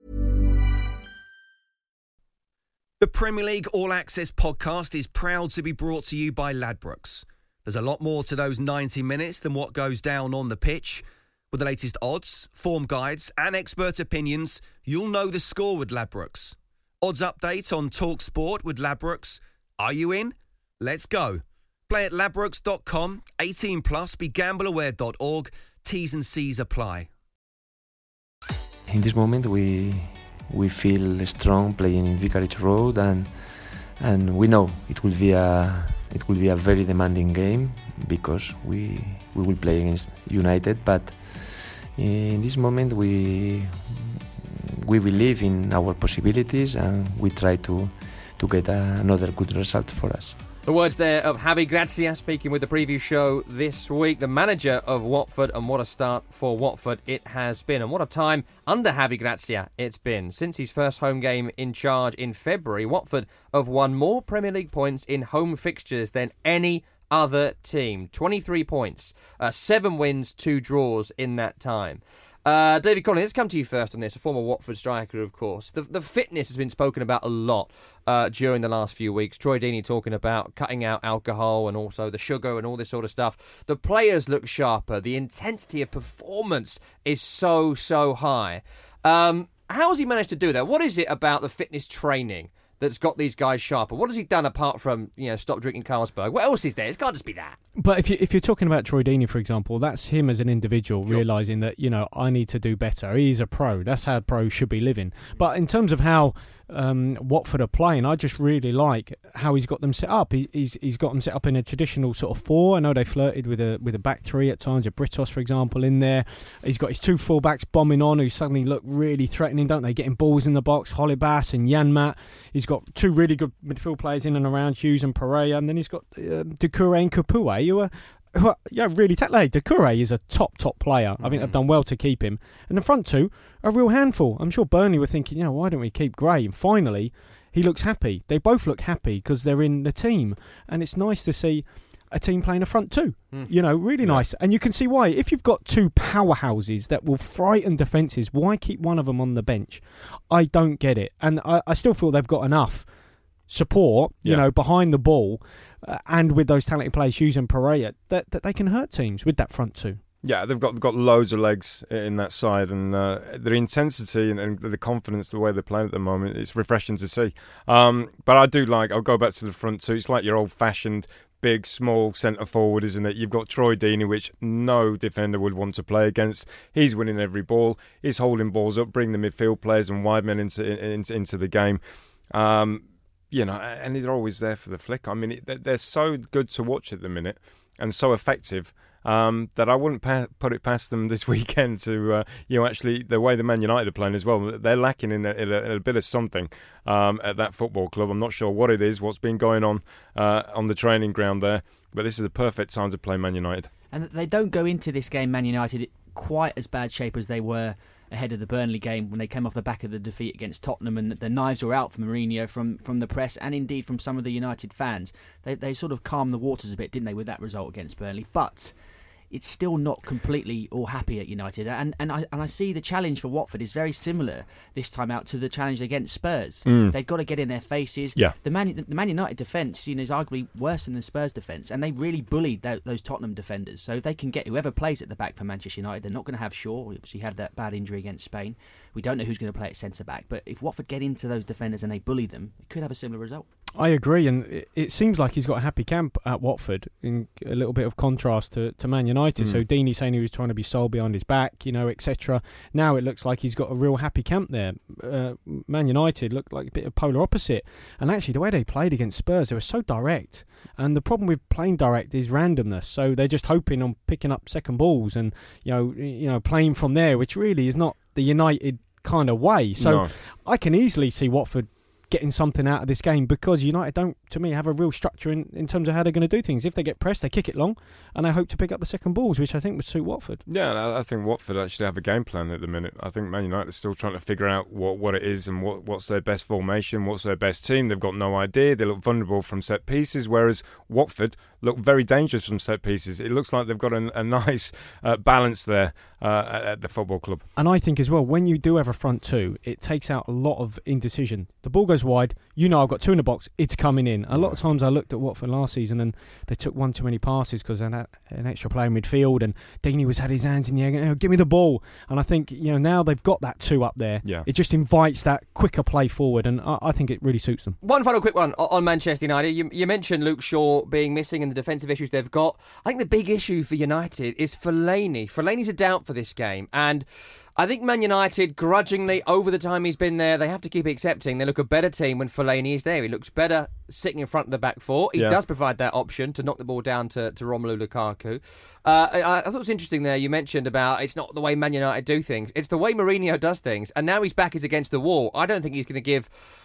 B: The Premier League All Access podcast is proud to be brought to you by Ladbrokes. There's a lot more to those ninety minutes than what goes down on the pitch. With the latest odds, form guides and expert opinions, you'll know the score with Ladbrokes. Odds update on Talk Sport with Ladbrokes. Are you in? Let's go. Play at ladbrokes dot com, eighteen plus, be gamble aware dot org. T's and C's apply.
L: In this moment we we feel strong playing in Vicarage Road, and and we know it will be a it will be a very demanding game because we we will play against United, but in this moment we we believe in our possibilities and we try to to get a, another good result for us.
F: The words there of Javi Gracia speaking with the preview show this week, the manager of Watford, and what a start for Watford it has been. And what a time under Javi Gracia it's been. Since his first home game in charge in February, Watford have won more Premier League points in home fixtures than any other team. twenty-three points, uh, seven wins, two draws in that time. Uh, David Collins, let's come to you first on this, a former Watford striker, of course. The, the fitness has been spoken about a lot uh, during the last few weeks. Troy Deeney talking about cutting out alcohol and also the sugar and all this sort of stuff. The players look sharper. The intensity of performance is so, so high. Um, how has he managed to do that? What is it about the fitness training that's got these guys sharper? What has he done apart from, you know, stop drinking Carlsberg? What else is there? It can't just be that.
G: But if you if you're talking about Troy Deeney, for example, that's him as an individual sure. realising that, you know, I need to do better. He's a pro. That's how pros should be living. But in terms of how um, Watford are playing, I just really like how he's got them set up. He, he's he's got them set up in a traditional sort of four. I know they flirted with a with a back three at times, with Britos, for example, in there. He's got his two fullbacks bombing on, who suddenly look really threatening, don't they? Getting balls in the box, Holebas and Janmat. He's got two really good midfield players in and around Hughes and Pereira, and then he's got uh, Doucouré and Capoue, who are, who are yeah, really tackling. Doucouré is a top, top player. Mm-hmm. I think they've done well to keep him. And the front two are a real handful. I'm sure Burnley were thinking, you know, why don't we keep Gray? And finally, he looks happy. They both look happy because they're in the team. And it's nice to see a team playing a front two. Mm. You know, really yeah. nice. And you can see why. If you've got two powerhouses that will frighten defences, why keep one of them on the bench? I don't get it. And I, I still feel they've got enough support, you yeah. know, behind the ball uh, and with those talented players, Hughes and Pereira, that, that they can hurt teams with that front two.
H: Yeah, they've got they've got loads of legs in that side, and uh, the intensity and, and the confidence, the way they're playing at the moment, it's refreshing to see. Um, but I do like, I'll go back to the front two. It's like your old-fashioned big, small centre forward, isn't it? You've got Troy Deeney, which no defender would want to play against. He's winning every ball. He's holding balls up, bringing the midfield players and wide men into into, into the game. Um, you know, and they're always there for the flick. I mean, they're so good to watch at the minute and so effective. Um, that I wouldn't pa- put it past them this weekend to, uh, you know, actually the way the Man United are playing as well. They're lacking in a, in a, in a bit of something um, at that football club. I'm not sure what it is, what's been going on uh, on the training ground there, but this is a perfect time to play Man United.
I: And they don't go into this game, Man United, quite as bad shape as they were ahead of the Burnley game when they came off the back of the defeat against Tottenham, and the knives were out for Mourinho from, from the press and indeed from some of the United fans. They they sort of calmed the waters a bit, didn't they, with that result against Burnley? But it's still not completely all happy at United, and and I and I see the challenge for Watford is very similar this time out to the challenge against Spurs. Mm. They've got to get in their faces.
H: Yeah.
I: The Man the Man United defence, you know, is arguably worse than the Spurs defence, and they really bullied th- those Tottenham defenders. So if they can get whoever plays at the back for Manchester United, they're not going to have Shaw. We obviously had that bad injury against Spain. We don't know who's going to play at centre back, but if Watford get into those defenders and they bully them, it could have a similar result.
G: I agree, and it, it seems like he's got a happy camp at Watford, in a little bit of contrast to, to Man United. Mm. So Deeney saying he was trying to be sold behind his back, you know, et cetera. Now it looks like he's got a real happy camp there. Uh, Man United looked like a bit of polar opposite, and actually the way they played against Spurs, they were so direct. And the problem with playing direct is randomness. So they're just hoping on picking up second balls and you know, you know, playing from there, which really is not the United kind of way. So no. I can easily see Watford getting something out of this game because United don't, to me, have a real structure in, in terms of how they're going to do things. If they get pressed, they kick it long, and they hope to pick up the second balls, which I think would suit Watford.
H: Yeah, I think Watford actually have a game plan at the minute. I think Man United are still trying to figure out what, what it is and what, what's their best formation, what's their best team. They've got no idea. They look vulnerable from set pieces, whereas Watford look very dangerous from set pieces. It looks like they've got a, a nice uh, balance there uh, at, at the football club.
G: And I think as well, when you do have a front two, it takes out a lot of indecision. The ball goes wide, you know I've got two in the box, it's coming in. A lot of times I looked at Watford last season and they took one too many passes because they had an extra player in midfield and Deeney was had his hands in the air, oh, give me the ball. And I think, you know, now they've got that two up there.
H: Yeah.
G: It just invites that quicker play forward, and I, I think it really suits them.
F: One final quick one on Manchester United. You, you mentioned Luke Shaw being missing and the defensive issues they've got. I think the big issue for United is Fellaini. Fellaini's a doubt for this game, and I think Man United, grudgingly, over the time he's been there, they have to keep accepting they look a better team when Fellaini is there. He looks better sitting in front of the back four. He yeah. does provide that option to knock the ball down to, to Romelu Lukaku. Uh, I, I thought it was interesting there, you mentioned about it's not the way Man United do things. It's the way Mourinho does things. And now he's back, he's against the wall. I don't think he's going to give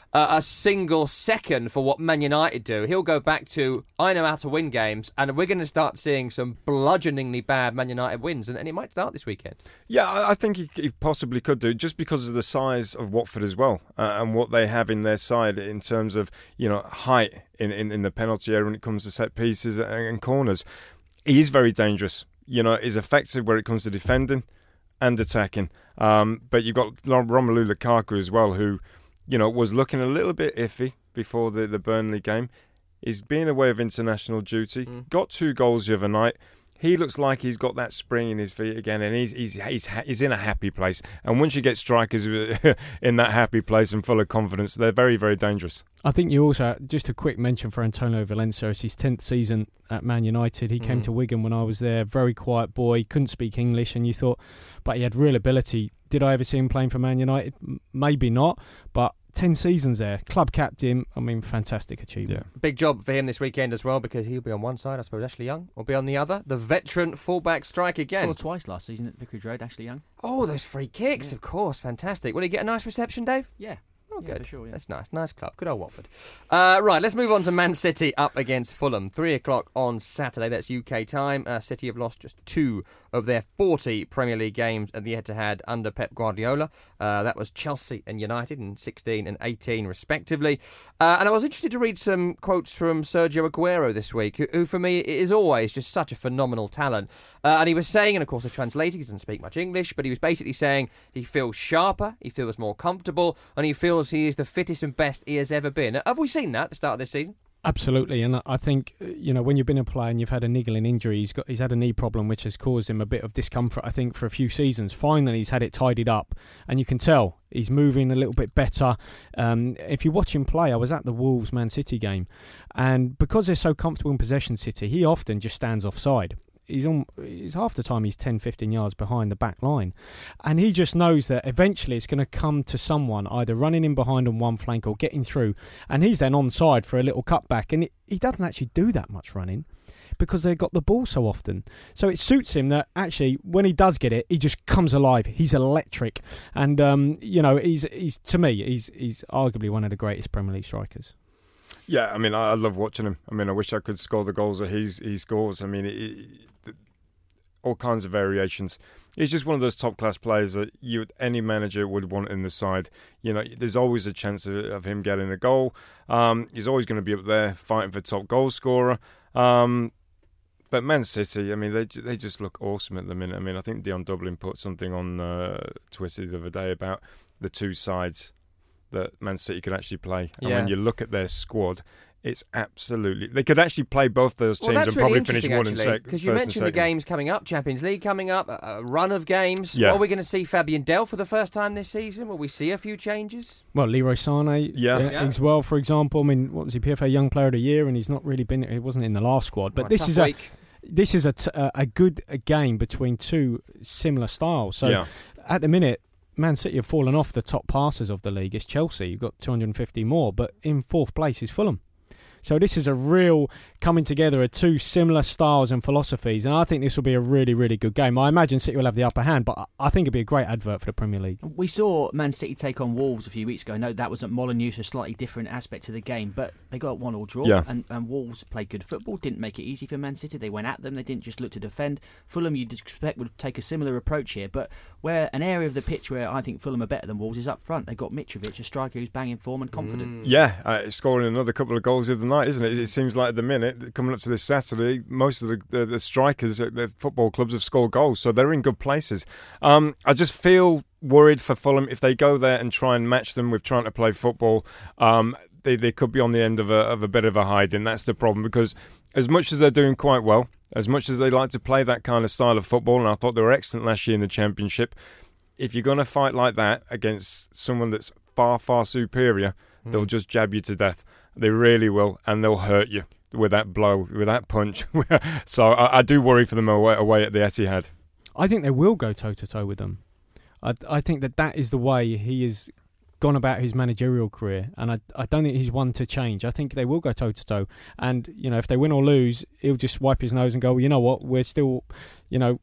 F: uh, a single second for what Man United do. He'll go back to, I know how to win games, and we're going to start seeing some bludgeoningly bad Man United wins, and, and it might start this weekend.
H: Yeah, I, I think he, he possibly could do, just because of the size of Watford as well, uh, and what they have in their side in terms of, you know, height in, in, in the penalty area when it comes to set pieces and, and corners. He is very dangerous. You know, he's effective where it comes to defending and attacking. Um, but you've got Romelu Lukaku as well, who, you know, was looking a little bit iffy before the, the Burnley game. He's been away of international duty, mm. got two goals the other night. He looks like he's got that spring in his feet again, and he's he's he's, he's in a happy place. And once you get strikers in that happy place and full of confidence, they're very, very dangerous.
G: I think you also, just a quick mention for Antonio Valencia. It's his tenth season at Man United. He mm. came to Wigan when I was there. Very quiet boy, couldn't speak English, and you thought, but he had real ability. Did I ever see him playing for Man United? Maybe not, but ten seasons there, club captain. I mean, fantastic achievement.
F: Yeah. Big job for him this weekend as well, because he'll be on one side, I suppose. Ashley Young will be on the other. The veteran fullback strike again.
I: Scored twice last season at Vicarage Road, Ashley Young.
F: Oh, those free kicks, yeah. Of course, fantastic. Will he get a nice reception, Dave?
I: Yeah.
F: Oh,
I: yeah,
F: good.
I: For sure, yeah.
F: That's nice. Nice club. Good old Watford. Uh, right, let's move on to Man City up against Fulham. Three o'clock on Saturday. That's U K time. Uh, City have lost just two of their forty Premier League games at the Etihad under Pep Guardiola. Uh, that was Chelsea and United in sixteen and eighteen, respectively. Uh, and I was interested to read some quotes from Sergio Aguero this week, who, who for me is always just such a phenomenal talent. Uh, and he was saying, and of course the translator, he doesn't speak much English, but he was basically saying he feels sharper, he feels more comfortable, and he feels he is the fittest and best he has ever been. Have we seen that at the start of this season?
G: Absolutely, and I think, you know, when you've been a player and you've had a niggling injury, he's got he's had a knee problem which has caused him a bit of discomfort, I think, for a few seasons. Finally, he's had it tidied up, and you can tell he's moving a little bit better. Um, if you watch him play, I was at the Wolves Man City game, and because they're so comfortable in possession, City, he often just stands offside. He's on. He's half the time he's ten, fifteen yards behind the back line, and he just knows that eventually it's going to come to someone either running in behind on one flank or getting through, and he's then onside for a little cutback, and it, he doesn't actually do that much running because they've got the ball so often. So it suits him that actually when he does get it, he just comes alive. He's electric, and um, you know, he's he's to me, he's he's arguably one of the greatest Premier League strikers.
H: Yeah, I mean, I, I love watching him. I mean, I wish I could score the goals that he's, he scores. I mean, it, it, all kinds of variations. He's just one of those top-class players that you, any manager would want in the side. You know, there's always a chance of, of him getting a goal. Um, he's always going to be up there fighting for top goal scorer. Um, but Man City, I mean, they they just look awesome at the minute. I mean, I think Dion Dublin put something on uh, Twitter the other day about the two sides that Man City could actually play. And
F: yeah.
H: when you look at their squad, it's absolutely... They could actually play both those teams
F: well,
H: and
F: really
H: probably finish one in second.
F: Because you mentioned the games coming up, Champions League coming up, a, a run of games.
H: Yeah.
F: Are we going to see Fabian Delph for the first time this season? Will we see a few changes?
G: Well, Leroy Sané
H: yeah.
G: uh,
F: yeah.
G: as well, for example. I mean, what was he, P F A Young Player of the Year, and he's not really been... He wasn't in the last squad. But
F: right,
G: this is
F: week.
G: a this is a, t- a good game between two similar styles. So
H: yeah.
G: at the minute, Man City have fallen off the top passers of the league. It's Chelsea. You've got two hundred fifty more, but in fourth place is Fulham. So this is a real coming together of two similar styles and philosophies, and I think this will be a really, really good game. I imagine City will have the upper hand, but I think it'll be a great advert for the Premier League.
I: We saw Man City take on Wolves a few weeks ago. I know that was at Molineux, a slightly different aspect to the game, but they got one all draw,
H: yeah.
I: and, and Wolves played good football, didn't make it easy for Man City. They went at them, they didn't just look to defend. Fulham, you'd expect, would take a similar approach here, but where an area of the pitch where I think Fulham are better than Wolves is up front. They've got Mitrovic, a striker who's banging form and confident.
H: Mm. Yeah, uh, scoring another couple of goals the other night, isn't it? It seems like at the minute, coming up to this Saturday, most of the, the, the strikers at the football clubs have scored goals, so they're in good places. Um, I just feel worried for Fulham if they go there and try and match them with trying to play football. Um, they, they could be on the end of a, of a bit of a hiding. That's the problem, because as much as they're doing quite well, as much as they like to play that kind of style of football, and I thought they were excellent last year in the Championship, if you're going to fight like that against someone that's far, far superior, mm. they'll just jab you to death. They really will, and they'll hurt you with that blow, with that punch. So I, I do worry for them away, away at the Etihad.
G: I think they will go toe-to-toe with them. I, I think that that is the way he has gone about his managerial career, and I, I don't think he's one to change. I think they will go toe-to-toe, and you know, if they win or lose, he'll just wipe his nose and go, well, you know what, we're still, you know,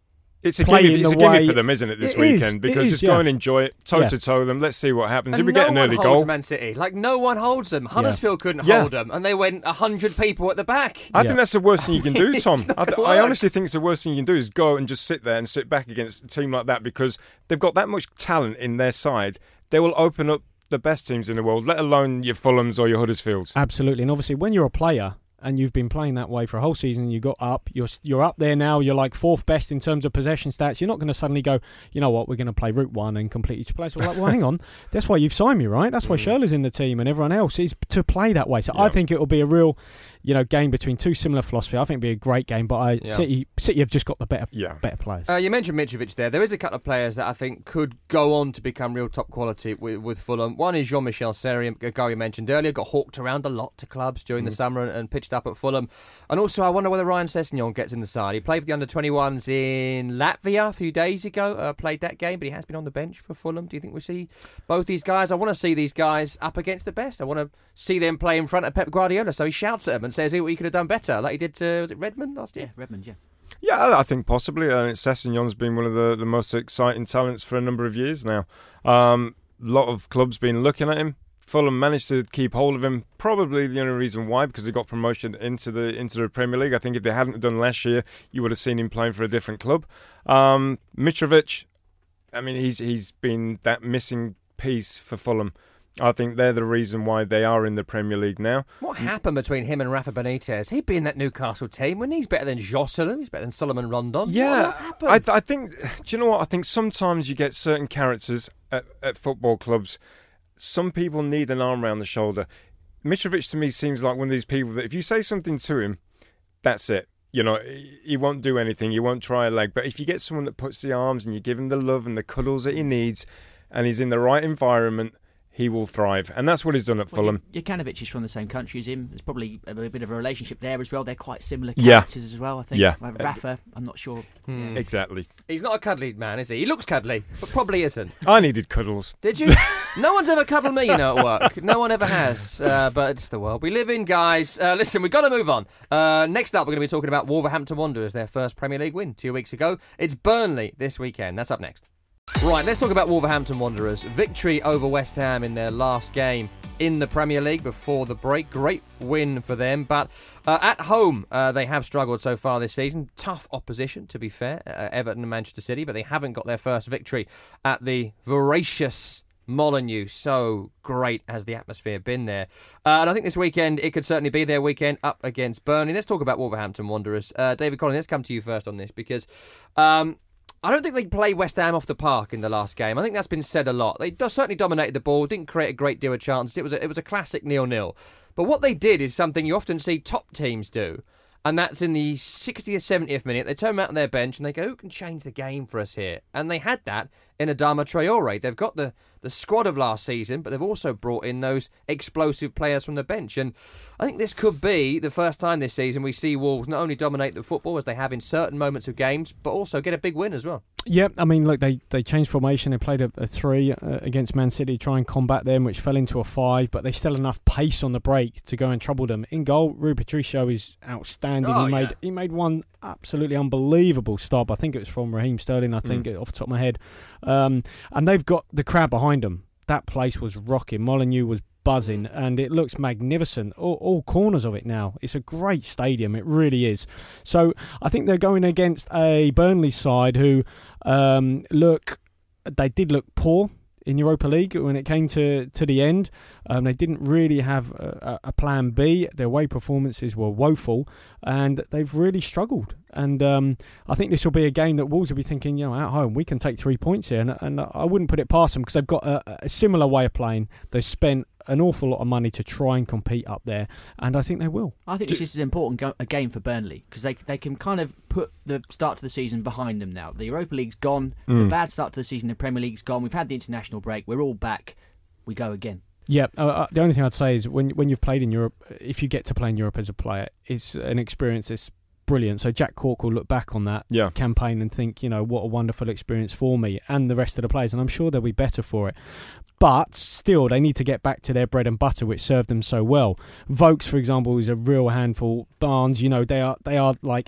H: It's a
G: play
H: gimme,
G: in
H: it's
G: the
H: a gimme
G: way
H: for them, isn't it, this
G: it
H: weekend?
G: Is,
H: because
G: is,
H: just
G: yeah.
H: go and enjoy it, toe
G: yeah.
H: to toe them. Let's see what happens.
F: And
H: if we
F: no
H: get an
F: one
H: early
F: holds
H: goal,
F: Man City. Like no one holds them. Huddersfield
G: Yeah.
F: couldn't
H: Yeah.
F: hold them, and they went a hundred people at the back.
H: I
G: Yeah.
H: think that's the worst thing you can do,
F: It's
H: Tom.
F: not
H: I, th-
F: gonna
H: I
F: work.
H: honestly think it's the worst thing you can do is go and just sit there and sit back against a team like that because they've got that much talent in their side. They will open up the best teams in the world, let alone your Fulhams or your Huddersfields.
G: Absolutely, and obviously when you're a player and you've been playing that way for a whole season, you got up, you're you're up there now, you're like fourth best in terms of possession stats. You're not going to suddenly go, you know what, we're going to play route one and complete each place. We're like, well, hang on, that's why you've signed me, right? That's why
H: Mm.
G: Shirley's in the team and everyone else is to play that way. So
H: Yeah.
G: I think it will be a real, you know, game between two similar philosophy. I think it'll be a great game, but I
F: Yeah.
G: City City have just got the better
H: Yeah.
G: better players.
F: Uh, you mentioned Mitrovic there. There is a couple of players that I think could go on to become real top quality with, with Fulham. One is Jean-Michel Seri, a guy you mentioned earlier, got hawked around a lot to clubs during
H: Mm.
F: the summer and, and pitched up at Fulham. And also, I wonder whether Ryan Sessegnon gets in the side. He played for the under twenty-ones in Latvia a few days ago, uh, played that game, but he has been on the bench for Fulham. Do you think we'll see both these guys? I want to see these guys up against the best. I want to see them play in front of Pep Guardiola, so he shouts at them and says, "Hey, what you could have done better," like he did to, was it Redmond last year?
I: Yeah, Redmond, yeah.
H: Yeah, I think possibly. Uh, Sessegnon's been one of the, the most exciting talents for a number of years now. A um, lot of clubs been looking at him. Fulham managed to keep hold of him. Probably the only reason why, because they got promotion into the into the Premier League. I think if they hadn't done last year, you would have seen him playing for a different club. Um, Mitrovic, I mean, he's he's been that missing piece for Fulham. I think they're the reason why they are in the Premier League now.
F: What happened between him and Rafa Benitez? He'd be in that Newcastle team when he's better than Josselin, he's better than Solomon Rondon.
H: Yeah,
F: what happened?
H: I, I think. Do you know what? I think sometimes you get certain characters at, at football clubs. Some people need an arm around the shoulder. Mitrovic to me seems like one of these people that if you say something to him, that's it. You know, he, he won't do anything. He won't try a leg. But if you get someone that puts the arms and you give him the love and the cuddles that he needs, and he's in the right environment, he will thrive. And that's what he's done at
I: Well,
H: Fulham.
I: Jokanovic is from the same country as him. There's probably a, a bit of a relationship there as well. They're quite similar
H: Yeah.
I: characters as well, I think.
H: Yeah.
I: Like Rafa, I'm not sure.
F: Hmm.
I: Yeah.
H: Exactly.
F: He's not a cuddly man, is he? He looks cuddly, but probably isn't.
H: I needed cuddles.
F: Did you? No one's ever cuddled me, you know, at work. No one ever has. Uh, but it's the world we live in, guys. Uh, listen, we've got to move on. Uh, next up, we're going to be talking about Wolverhampton Wanderers, their first Premier League win two weeks ago. It's Burnley this weekend. That's up next. Right, let's talk about Wolverhampton Wanderers. Victory over West Ham in their last game in the Premier League before the break. Great win for them, but uh, at home uh, they have struggled so far this season. Tough opposition, to be fair, uh, Everton and Manchester City, but they haven't got their first victory at the voracious Molineux. So great has the atmosphere been there. Uh, and I think this weekend, it could certainly be their weekend up against Burnley. Let's talk about Wolverhampton Wanderers. Uh, David Collins, let's come to you first on this because um, I don't think they played West Ham off the park in the last game. I think that's been said a lot. They do- certainly dominated the ball, didn't create a great deal of chances. It was a, it was a classic nil-nil. But what they did is something you often see top teams do. And that's in the sixtieth, seventieth minute. They turn them out on their bench and they go, who can change the game for us here? And they had that in Adama Traore. They've got the, the squad of last season, but they've also brought in those explosive players from the bench. And I think this could be the first time this season we see Wolves not only dominate the football as they have in certain moments of games, but also get a big win as well.
G: Yeah, I mean, look, they, they changed formation. They played a, a three uh, against Man City, try and combat them, which fell into a five, but they still had enough pace on the break to go and trouble them. In goal, Rui Patricio is outstanding.
F: Oh,
G: he made
F: yeah.
G: he made one absolutely unbelievable stop. I think it was from Raheem Sterling, I think,
H: Mm.
G: off the top of my head. Um, and they've got the crowd behind them. That place was rocking. Molineux was buzzing, and it looks magnificent. All, all corners of it now. It's a great stadium. It really is. So I think they're going against a Burnley side who um, look. They did look poor in Europa League when it came to, to the end. Um, they didn't really have a, a plan B. Their away performances were woeful, and they've really struggled. And um, I think this will be a game that Wolves will be thinking, you know, at home we can take three points here, and, and I wouldn't put it past them because they've got a, a similar way of playing. They've spent an awful lot of money to try and compete up there, and I think they will.
I: I think this is an important go- a game for Burnley because they they can kind of put the start to the season behind them now. The Europa League's gone.
H: Mm.
I: The bad start to the season, the Premier League's gone. We've had the international break. We're all back. We go again.
G: Yeah, uh, uh, the only thing I'd say is when when you've played in Europe, if you get to play in Europe as a player, it's an experience that's brilliant. So Jack Cork will look back on that
H: Yeah.
G: campaign and think, you know, what a wonderful experience for me and the rest of the players, and I'm sure they'll be better for it. But still, they need to get back to their bread and butter, which served them so well. Vokes, for example, is a real handful. Barnes, you know, they are they are like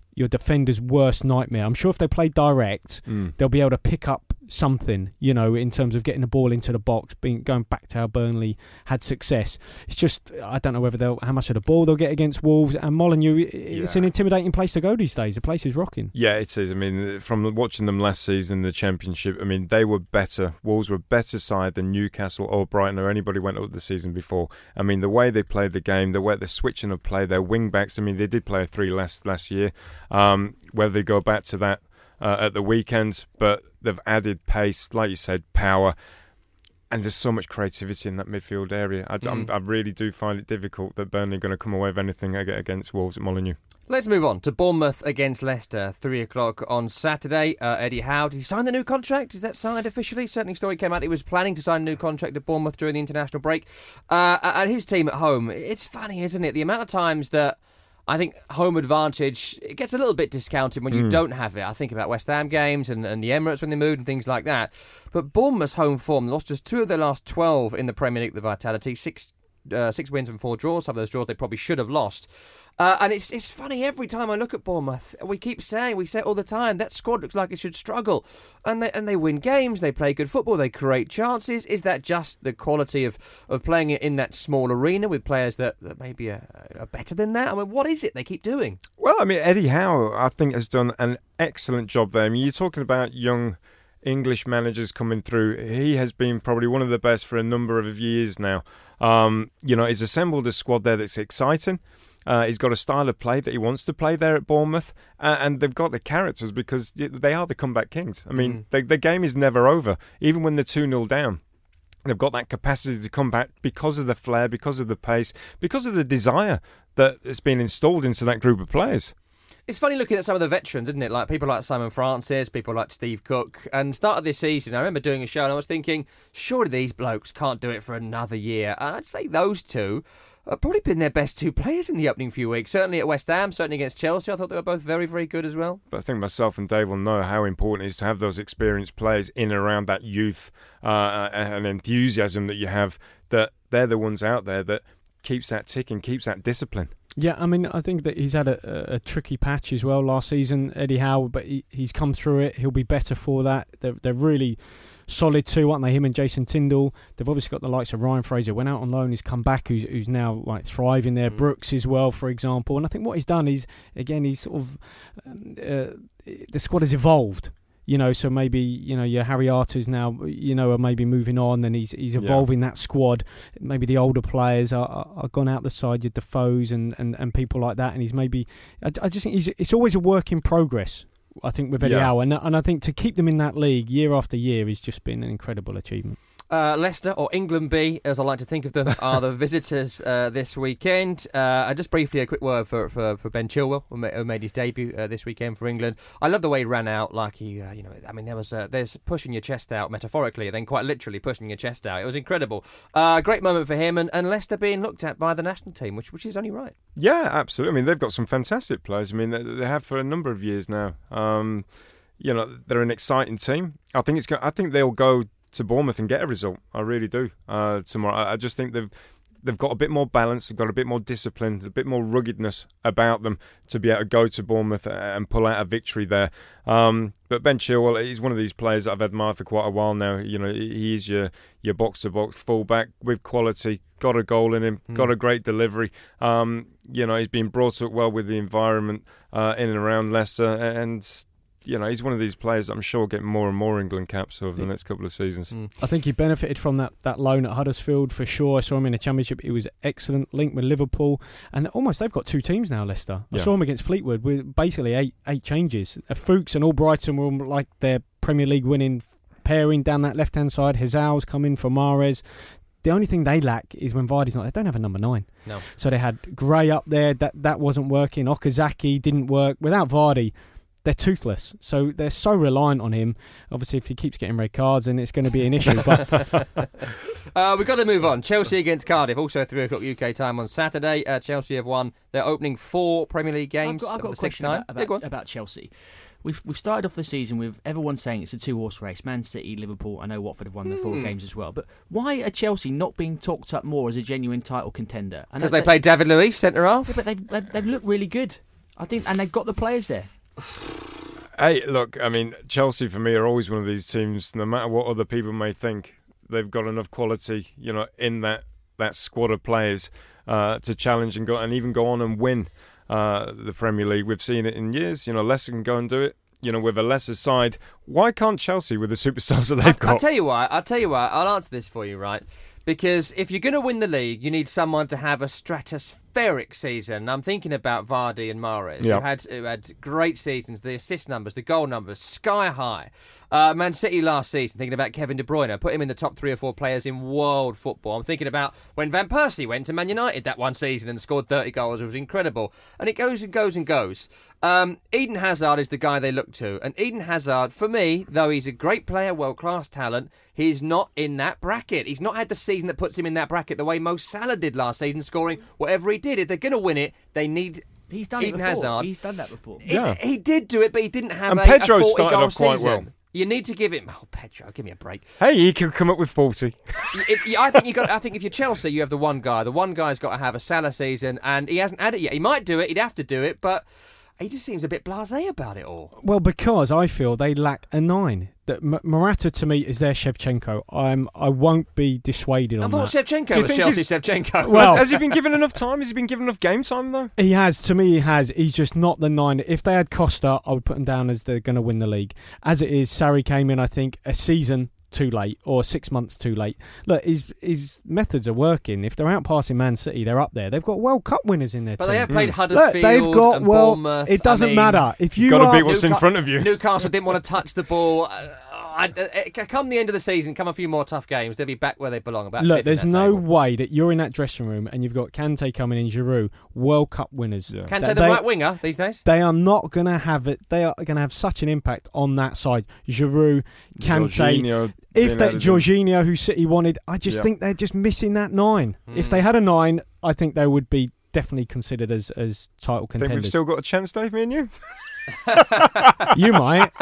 G: your defender's worst nightmare. I'm sure if they play direct,
H: Mm.
G: they'll be able to pick up something, you know, in terms of getting the ball into the box, being going back to how Burnley had success. It's just, I don't know whether they'll how much of the ball they'll get against Wolves. And Molineux, it's
H: Yeah.
G: an intimidating place to go these days. The place is rocking.
H: Yeah, it is. I mean, from watching them last season in the Championship, I mean, they were better. Wolves were a better side than Newcastle or Brighton or anybody went up the season before. I mean, the way they played the game, the way they're switching of play, their wing backs. I mean, they did play a three last last year. Um, whether they go back to that uh, at the weekend, but they've added pace, like you said, power. And there's so much creativity in that midfield area. I,
F: Mm.
H: I really do find it difficult that Burnley are going to come away with anything against Wolves at Molineux.
F: Let's move on to Bournemouth against Leicester, three o'clock on Saturday. Uh, Eddie Howe, did he sign the new contract? Is that signed officially? Certainly, story came out he was planning to sign a new contract at Bournemouth during the international break. Uh, and his team at home, it's funny, isn't it? The amount of times that I think home advantage, it gets a little bit discounted when you
H: Mm.
F: don't have it. I think about West Ham games and, and the Emirates when they moved and things like that. But Bournemouth's home form, lost just two of their last twelve in the Premier League, the Vitality, six uh, six wins and four draws. Some of those draws they probably should have lost. Uh, and it's it's funny, every time I look at Bournemouth, we keep saying, we say it all the time, that squad looks like it should struggle. And they and they win games, they play good football, they create chances. Is that just the quality of, of playing it in that small arena with players that, that maybe are, are better than that? I mean, what is it they keep doing?
H: Well, I mean, Eddie Howe, I think, has done an excellent job there. I mean, you're talking about young English managers coming through. He has been probably one of the best for a number of years now. Um, you know, he's assembled a squad there that's exciting. Uh, he's got a style of play that he wants to play there at Bournemouth, uh, and they've got the characters because they are the comeback kings. I mean,
F: Mm.
H: the, the game is never over, even when they're two nil down. They've got that capacity to come back because of the flair, because of the pace, because of the desire that has been installed into that group of players.
F: It's funny looking at some of the veterans, isn't it? Like people like Simon Francis, people like Steve Cook. And start of this season, I remember doing a show and I was thinking, surely these blokes can't do it for another year. And I'd say those two have probably been their best two players in the opening few weeks. Certainly at West Ham, certainly against Chelsea. I thought they were both very, very good as well.
H: But I think myself and Dave will know how important it is to have those experienced players in and around that youth uh, and enthusiasm that you have, that they're the ones out there that keeps that ticking, keeps that discipline.
G: Yeah, I mean, I think that he's had a, a, a tricky patch as well last season, Eddie Howe, but he, he's come through it. He'll be better for that. They're, they're really solid too, aren't they? Him and Jason Tyndall. They've obviously got the likes of Ryan Fraser, went out on loan, he's come back, who's, who's now like thriving there. Mm. Brooks as well, for example. And I think what he's done is, again, he's sort of uh, the squad has evolved. You know, so maybe, you know, your Harry Arters now, you know, are maybe moving on and he's he's evolving yeah. that squad. Maybe the older players are, are, are gone out the side, your Defoes and, and, and people like that. And he's maybe, I, I just think he's, it's always a work in progress, I think, with Eddie
H: yeah.
G: Howe. And, and I think to keep them in that league year after year has just been an incredible achievement.
F: Uh, Leicester, or England B, as I like to think of them, are the visitors uh, this weekend. Uh, and just briefly, a quick word for, for, for Ben Chilwell, who made, who made his debut uh, this weekend for England. I love the way he ran out, like he, uh, you know, I mean, there was uh, there's pushing your chest out metaphorically, and then quite literally pushing your chest out. It was incredible. Uh, great moment for him, and, and Leicester being looked at by the national team, which which is only right.
H: Yeah, absolutely. I mean, they've got some fantastic players. I mean, they, they have for a number of years now. Um, you know, they're an exciting team. I think it's. I think they'll go to Bournemouth and get a result. I really do. Uh, tomorrow, I, I just think they've they've got a bit more balance, they've got a bit more discipline, a bit more ruggedness about them to be able to go to Bournemouth and pull out a victory there. Um, but Ben Chilwell, he's one of these players that I've admired for quite a while now. You know, he is your your box to box fullback with quality. Got a goal in him, mm. got a great delivery. Um, you know, he's been brought up well with the environment uh, in and around Leicester, and you know, he's one of these players that I'm sure will get more and more England caps over the next couple of seasons.
G: Mm. I think he benefited from that, that loan at Huddersfield for sure. I saw him in the Championship. He was excellent, linked with Liverpool. And almost they've got two teams now, Leicester. I yeah. saw him against Fleetwood with basically eight eight changes. Uh, Fuchs and Albrighton were like their Premier League winning pairing down that left-hand side. Hazard's come in for Mahrez. The only thing they lack is when Vardy's not, they don't have a number nine.
F: No.
G: So they had Gray up there. That, that wasn't working. Okazaki didn't work. Without Vardy, they're toothless, so they're so reliant on him. Obviously, if he keeps getting red cards, then it's going to be an issue. But
F: uh, we've got to move on. Chelsea against Cardiff, also three o'clock U K time on Saturday. Uh, Chelsea have won their opening four Premier League games.
I: I've got, I've got a question
F: time.
I: about, about,
F: yeah,
I: about Chelsea. We've we've started off the season with everyone saying it's a two-horse race. Man City, Liverpool. I know Watford have won their four mm. games as well. But why are Chelsea not being talked up more as a genuine title contender?
F: Because they, they played David Luiz centre half.
I: Yeah, but they've, they've they've looked really good. I think, and they've got the players there.
H: Hey, look, I mean, Chelsea for me are always one of these teams, no matter what other people may think, they've got enough quality, you know, in that, that squad of players uh, to challenge and go and even go on and win uh, the Premier League. We've seen it in years. You know, Leicester can go and do it. You know, with a lesser side, why can't Chelsea with the superstars that they've
F: I'll,
H: got?
F: I'll tell you why. I'll tell you why. I'll answer this for you, right? Because if you're going to win the league, you need someone to have a stratospheric season. I'm thinking about Vardy and Mahrez,
H: Yep.
F: who had who had great seasons. The assist numbers, the goal numbers, sky high. Uh, Man City last season, thinking about Kevin De Bruyne, put him in the top three or four players in world football. I'm thinking about when Van Persie went to Man United that one season and scored thirty goals. It was incredible. And it goes and goes and goes. Um, Eden Hazard is the guy they look to. And Eden Hazard, for me, though he's a great player, world-class talent, he's not in that bracket. He's not had the season that puts him in that bracket the way Mo Salah did last season, scoring whatever he did. If they're going to win it, they need
I: He's done
F: Eden
I: it before.
F: Hazard.
I: He's done that before.
F: It-
H: Yeah.
F: He did do it, but he didn't have
H: And
F: a,
H: Pedro
F: a
H: started
F: forty-goal
H: off quite
F: season.
H: well.
F: You need to give him... Oh, Pedro, give me a break.
H: Hey, he could come up with forty.
F: It, it, I think you got. I think if you're Chelsea, you have the one guy. The one guy's got to have a Salah season, and he hasn't had it yet. He might do it. He'd have to do it, but he just seems a bit blasé about it all.
G: Well, because I feel they lack a nine. That M- Morata to me is their Shevchenko. I'm. I won't be dissuaded
F: I
G: on
F: thought
G: that.
F: Shevchenko
H: Do you
F: was
H: think
F: Chelsea
H: he's-
F: Shevchenko.
G: Well-
H: has he been given enough time? Has he been given enough game time, though?
G: He has. To me, he has. He's just not the nine. If they had Costa, I would put him down as they're going to win the league. As it is, Sarri came in, I think, a season too late or six months too late. Look, his his methods are working. If they're out passing Man City, they're up there. They've got World Cup winners in their
F: But
G: team.
F: they have played
G: Look,
F: Huddersfield
G: they've got
F: and
G: well.
F: Bournemouth.
G: It doesn't
F: I mean,
G: matter if you
H: Got to
G: are.
H: beat what's in
F: Newca-
H: front of you.
F: Newcastle didn't want to touch the ball. Uh, I, uh, come the end of the season, come a few more tough games, they'll be back where they belong. About
G: Look,
F: fifth in
G: there's
F: that
G: no
F: table.
G: way that you're in that dressing room and you've got Kante coming in, Giroud, World Cup winners.
H: Yeah.
F: Kante
G: That
F: the
G: they-
F: right winger these days.
G: They are not going to have it. They are going to have such an impact on that side. Giroud, Kante.
H: Jorginho
G: If
H: being
G: that
H: added in.
G: Jorginho, who City wanted, I just
H: Yeah.
G: think they're just missing that nine. If
F: Mm.
G: they had a nine, I think they would be definitely considered as, as title
H: Think we've
G: contenders.
H: still got a chance, Dave, me and you?
G: You might.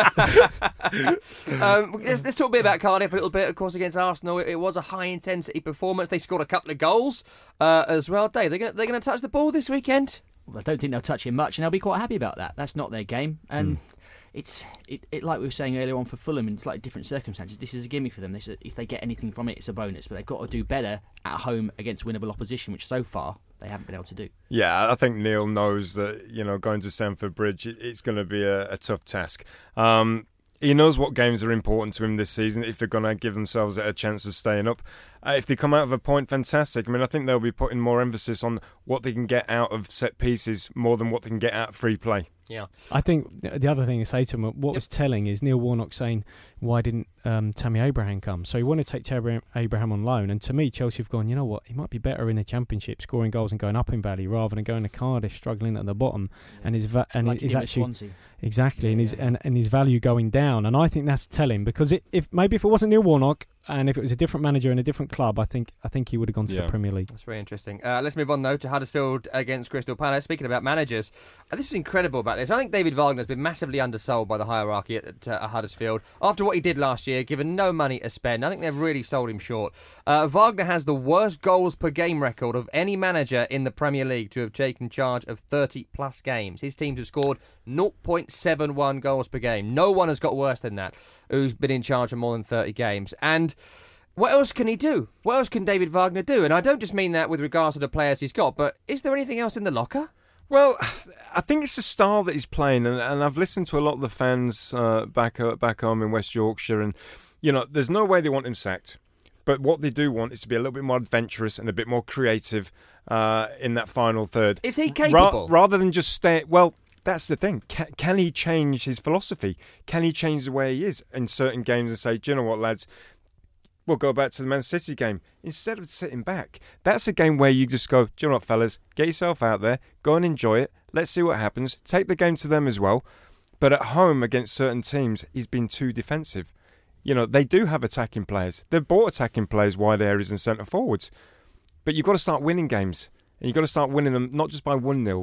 F: um, let's, let's talk a bit about Cardiff a little bit. Of course, against Arsenal, it, it was a high-intensity performance. They scored a couple of goals uh, as well. Dave, they're going they're to touch the ball this weekend?
I: Well, I don't think they'll touch him much, and they'll be quite happy about that. That's not their game, and
H: Hmm.
I: it's it, it like we were saying earlier on for Fulham in slightly different circumstances. This is a gimme for them. This, if they get anything from it, it's a bonus. But they've got to do better at home against winnable opposition, which so far they haven't been able to do.
H: Yeah, I think Neil knows that, you know, going to Stamford Bridge, it, it's going to be a, a tough task. Um, he knows what games are important to him this season if they're going to give themselves a chance of staying up. Uh, if they come out of a point, fantastic. I mean, I think they'll be putting more emphasis on what they can get out of set pieces more than what they can get out of free play.
F: Yeah.
G: I think the other thing to say to him, what
F: Yep.
G: was telling is Neil Warnock saying, why didn't um, Tammy Abraham come? So he wanted to take Tammy Abraham on loan. And to me, Chelsea have gone, you know what, he might be better in the Championship, scoring goals and going up in value rather than going to Cardiff, struggling at the bottom. And his va- and
I: Like
G: his
I: him at
G: actually
I: Swansea.
G: exactly, and his
I: Yeah.
G: and, and his value going down. And I think that's telling because it, if maybe if it wasn't Neil Warnock and if it was a different manager in a different club, I think I think he would have gone to
H: Yeah.
G: the Premier League.
F: That's very interesting. Uh, let's move on, though, to Huddersfield against Crystal Palace. Speaking about managers, uh, this is incredible about this. I think David Wagner's been massively undersold by the hierarchy at, at uh, Huddersfield. After what he did last year, given no money to spend, I think they've really sold him short. Uh, Wagner has the worst goals per game record of any manager in the Premier League to have taken charge of thirty-plus games. His teams have scored zero point seven one goals per game. No one has got worse than that who's been in charge of more than thirty games. And what else can he do? What else can David Wagner do? And I don't just mean that with regards to the players he's got, but is there anything else in the locker?
H: Well, I think it's the style that he's playing, and, and I've listened to a lot of the fans uh, back uh, back home in West Yorkshire, and you know, there's no way they want him sacked. But what they do want is to be a little bit more adventurous and a bit more creative uh, in that final third.
F: Is he capable?
H: Ra- rather than just stay. Well, that's the thing. Can, can he change his philosophy? Can he change the way he is in certain games and say, do you know what, lads? We'll go back to the Man City game. Instead of sitting back, that's a game where you just go, do you know what, fellas? Get yourself out there, go and enjoy it. Let's see what happens. Take the game to them as well. But at home against certain teams, he's been too defensive. You know, they do have attacking players. They've bought attacking players, wide areas and centre forwards. But you've got to start winning games. And you've got to start winning them not just by one-nils.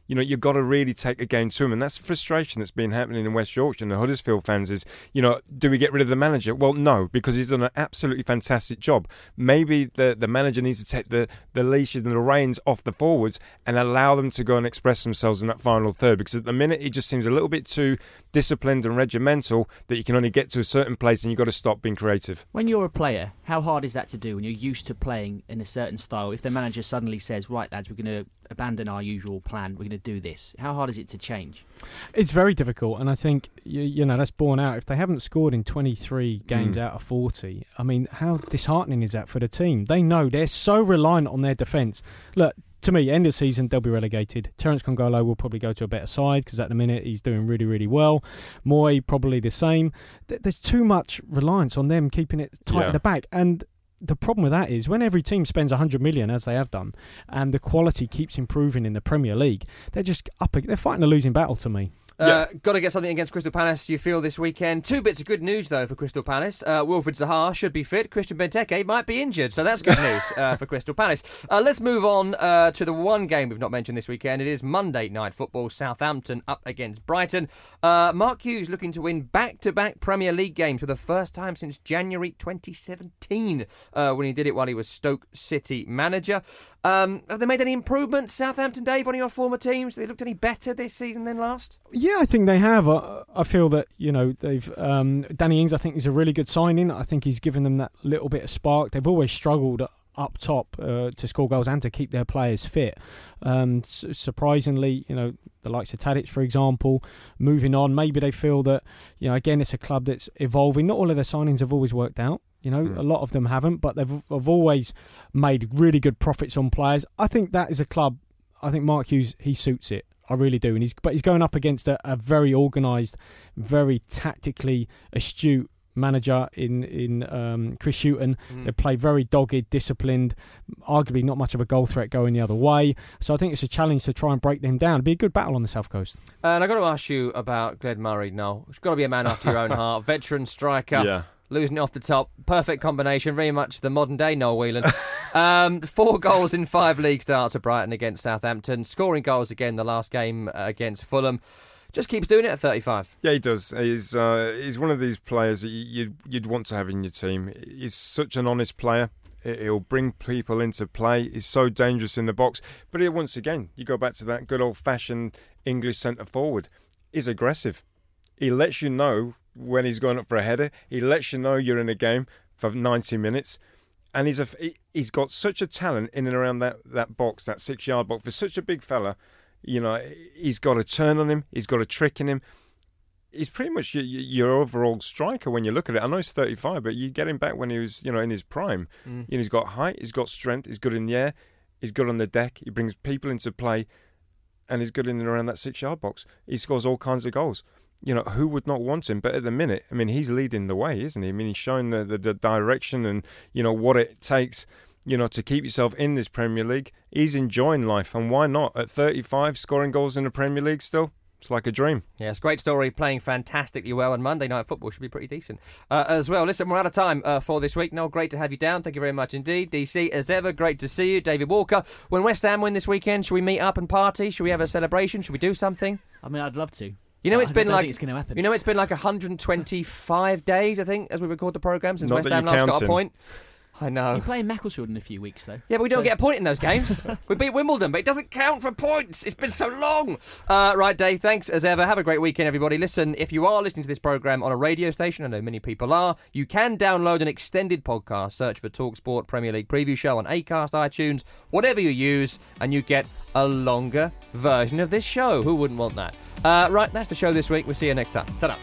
H: You know, you've got to really take a game to him. And that's the frustration that's been happening in West Yorkshire and the Huddersfield fans is, you know, do we get rid of the manager? Well, no, because he's done an absolutely fantastic job. Maybe the, the manager needs to take the, the leashes and the reins off the forwards and allow them to go and express themselves in that final third. Because at the minute, he just seems a little bit too disciplined and regimental that you can only get to a certain place and you've got to stop being creative.
I: When you're a player, how hard is that to do when you're used to playing in a certain style? If the manager suddenly says, right, lads, we're going to abandon our usual plan, we're going to do this. How hard is it to change?
G: It's very difficult, and I think you, you know that's borne out. If they haven't scored in twenty-three games mm. out of forty, I mean, how disheartening is that for the team? They know they're so reliant on their defence. Look, to me, end of season, they'll be relegated. Terence Congolo will probably go to a better side because at the minute he's doing really, really well. Moy, probably the same. There's too much reliance on them keeping it tight
H: yeah.
G: at the back. And the problem with that is when every team spends one hundred million, as they have done, and the quality keeps improving in the Premier League, they're just up. They're fighting a losing battle to me.
F: Uh, yeah. Got to get something against Crystal Palace, you feel, this weekend. Two bits of good news, though, for Crystal Palace. Uh, Wilfried Zaha should be fit. Christian Benteke might be injured, so that's good news uh, for Crystal Palace. Uh, let's move on uh, to the one game we've not mentioned this weekend. It is Monday Night Football, Southampton up against Brighton. Uh, Mark Hughes looking to win back-to-back Premier League games for the first time since January twenty seventeen, uh, when he did it while he was Stoke City manager. Um, have they made any improvements, Southampton, Dave, one of your former teams? Have they looked any better this season than last?
G: Yeah, I think they have. I, I feel that, you know, they've um, Danny Ings, I think, is a really good signing. I think he's given them that little bit of spark. They've always struggled up top uh, to score goals and to keep their players fit. Um, su- surprisingly, you know, the likes of Tadic, for example, moving on. Maybe they feel that, you know, again, it's a club that's evolving. Not all of their signings have always worked out. You know, mm. a lot of them haven't, but they've, they've always made really good profits on players. I think that is a club, I think Mark Hughes, he suits it. I really do. And he's But he's going up against a, a very organised, very tactically astute manager in, in um, Chris Hughton. Mm. They play very dogged, disciplined, arguably not much of a goal threat going the other way. So I think it's a challenge to try and break them down. It'd be a good battle on the South Coast.
F: Uh, and I've got to ask you about Glenn Murray, Noel. It's got to be a man after your own heart. Veteran striker.
H: Yeah.
F: Losing it off the top. Perfect combination. Very much the modern day Noel Whelan. um, four goals in five league starts for Brighton against Southampton. Scoring goals again the last game uh, against Fulham. Just keeps doing it at thirty-five.
H: Yeah, he does. He's uh, he's one of these players that you'd, you'd want to have in your team. He's such an honest player. He'll bring people into play. He's so dangerous in the box. But here, once again, you go back to that good old-fashioned English centre-forward. He's aggressive. He lets you know when he's going up for a header. He lets you know you're in a game for ninety minutes. And he's a, he's got such a talent in and around that, that box, that six-yard box. For such a big fella, you know, he's got a turn on him. He's got a trick in him. He's pretty much your, your overall striker when you look at it. I know he's thirty-five, but you get him back when he was, you know, in his prime. Mm. You know, he's got height, he's got strength, he's good in the air, he's good on the deck, he brings people into play, and he's good in and around that six-yard box. He scores all kinds of goals. You know, who would not want him? But at the minute, I mean, he's leading the way, isn't he? I mean, he's showing the, the, the direction and, you know, what it takes, you know, to keep yourself in this Premier League. He's enjoying life, and why not? At thirty-five, scoring goals in the Premier League still? It's like a dream.
F: Yeah, it's a great story, playing fantastically well, and Monday Night Football should be pretty decent uh, as well. Listen, we're out of time uh, for this week. Noel, great to have you down. Thank you very much indeed. D C, as ever, great to see you. David Walker, when West Ham win this weekend, should we meet up and party? Should we have a celebration? Should we do something?
I: I mean, I'd love to.
F: You know, it's
I: I
F: been
I: don't
F: like
I: think it's going to happen.
F: You know, it's been like one hundred twenty-five days, I think, as we record the programme since
H: Not
F: West
H: that
F: Ham
H: you
F: last
H: count
F: got a
H: in.
F: point. I know.
I: You're playing Macclesfield in a few weeks, though.
F: Yeah, but we don't
I: So-
F: get a point in those games. We beat Wimbledon, but it doesn't count for points. It's been so long. Uh, right, Dave, thanks as ever. Have a great weekend, everybody. Listen, if you are listening to this programme on a radio station, I know many people are, you can download an extended podcast. Search for TalkSport Premier League Preview Show on Acast, iTunes, whatever you use, and you get a longer version of this show. Who wouldn't want that? Uh, right, that's the show this week. We'll see you next time. Ta-da.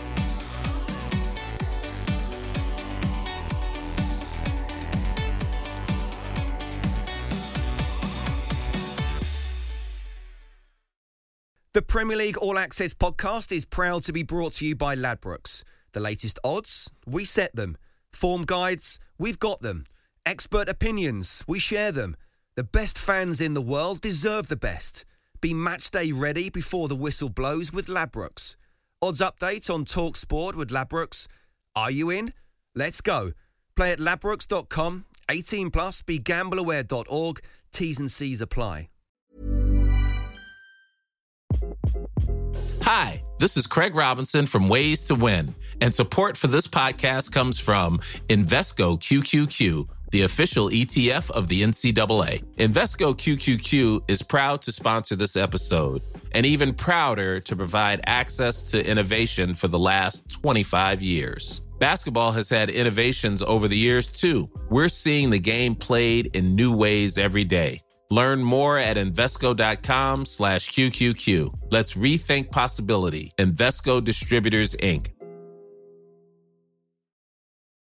B: The Premier League All Access podcast is proud to be brought to you by Ladbrokes. The latest odds, we set them. Form guides, we've got them. Expert opinions, we share them. The best fans in the world deserve the best. Be match day ready before the whistle blows with Ladbrokes. Odds update on TalkSport with Ladbrokes. Are you in? Let's go. Play at ladbrokes dot com. eighteen plus, be gamble aware dot org. T's and C's apply.
M: Hi, this is Craig Robinson from Ways to Win, and support for this podcast comes from Invesco Q Q Q, the official E T F of the N C double A. Invesco Q Q Q is proud to sponsor this episode, and even prouder to provide access to innovation for the last twenty-five years. Basketball has had innovations over the years, too. We're seeing the game played in new ways every day. Learn more at Invesco.com slash QQQ. Let's rethink possibility. Invesco Distributors, Incorporated.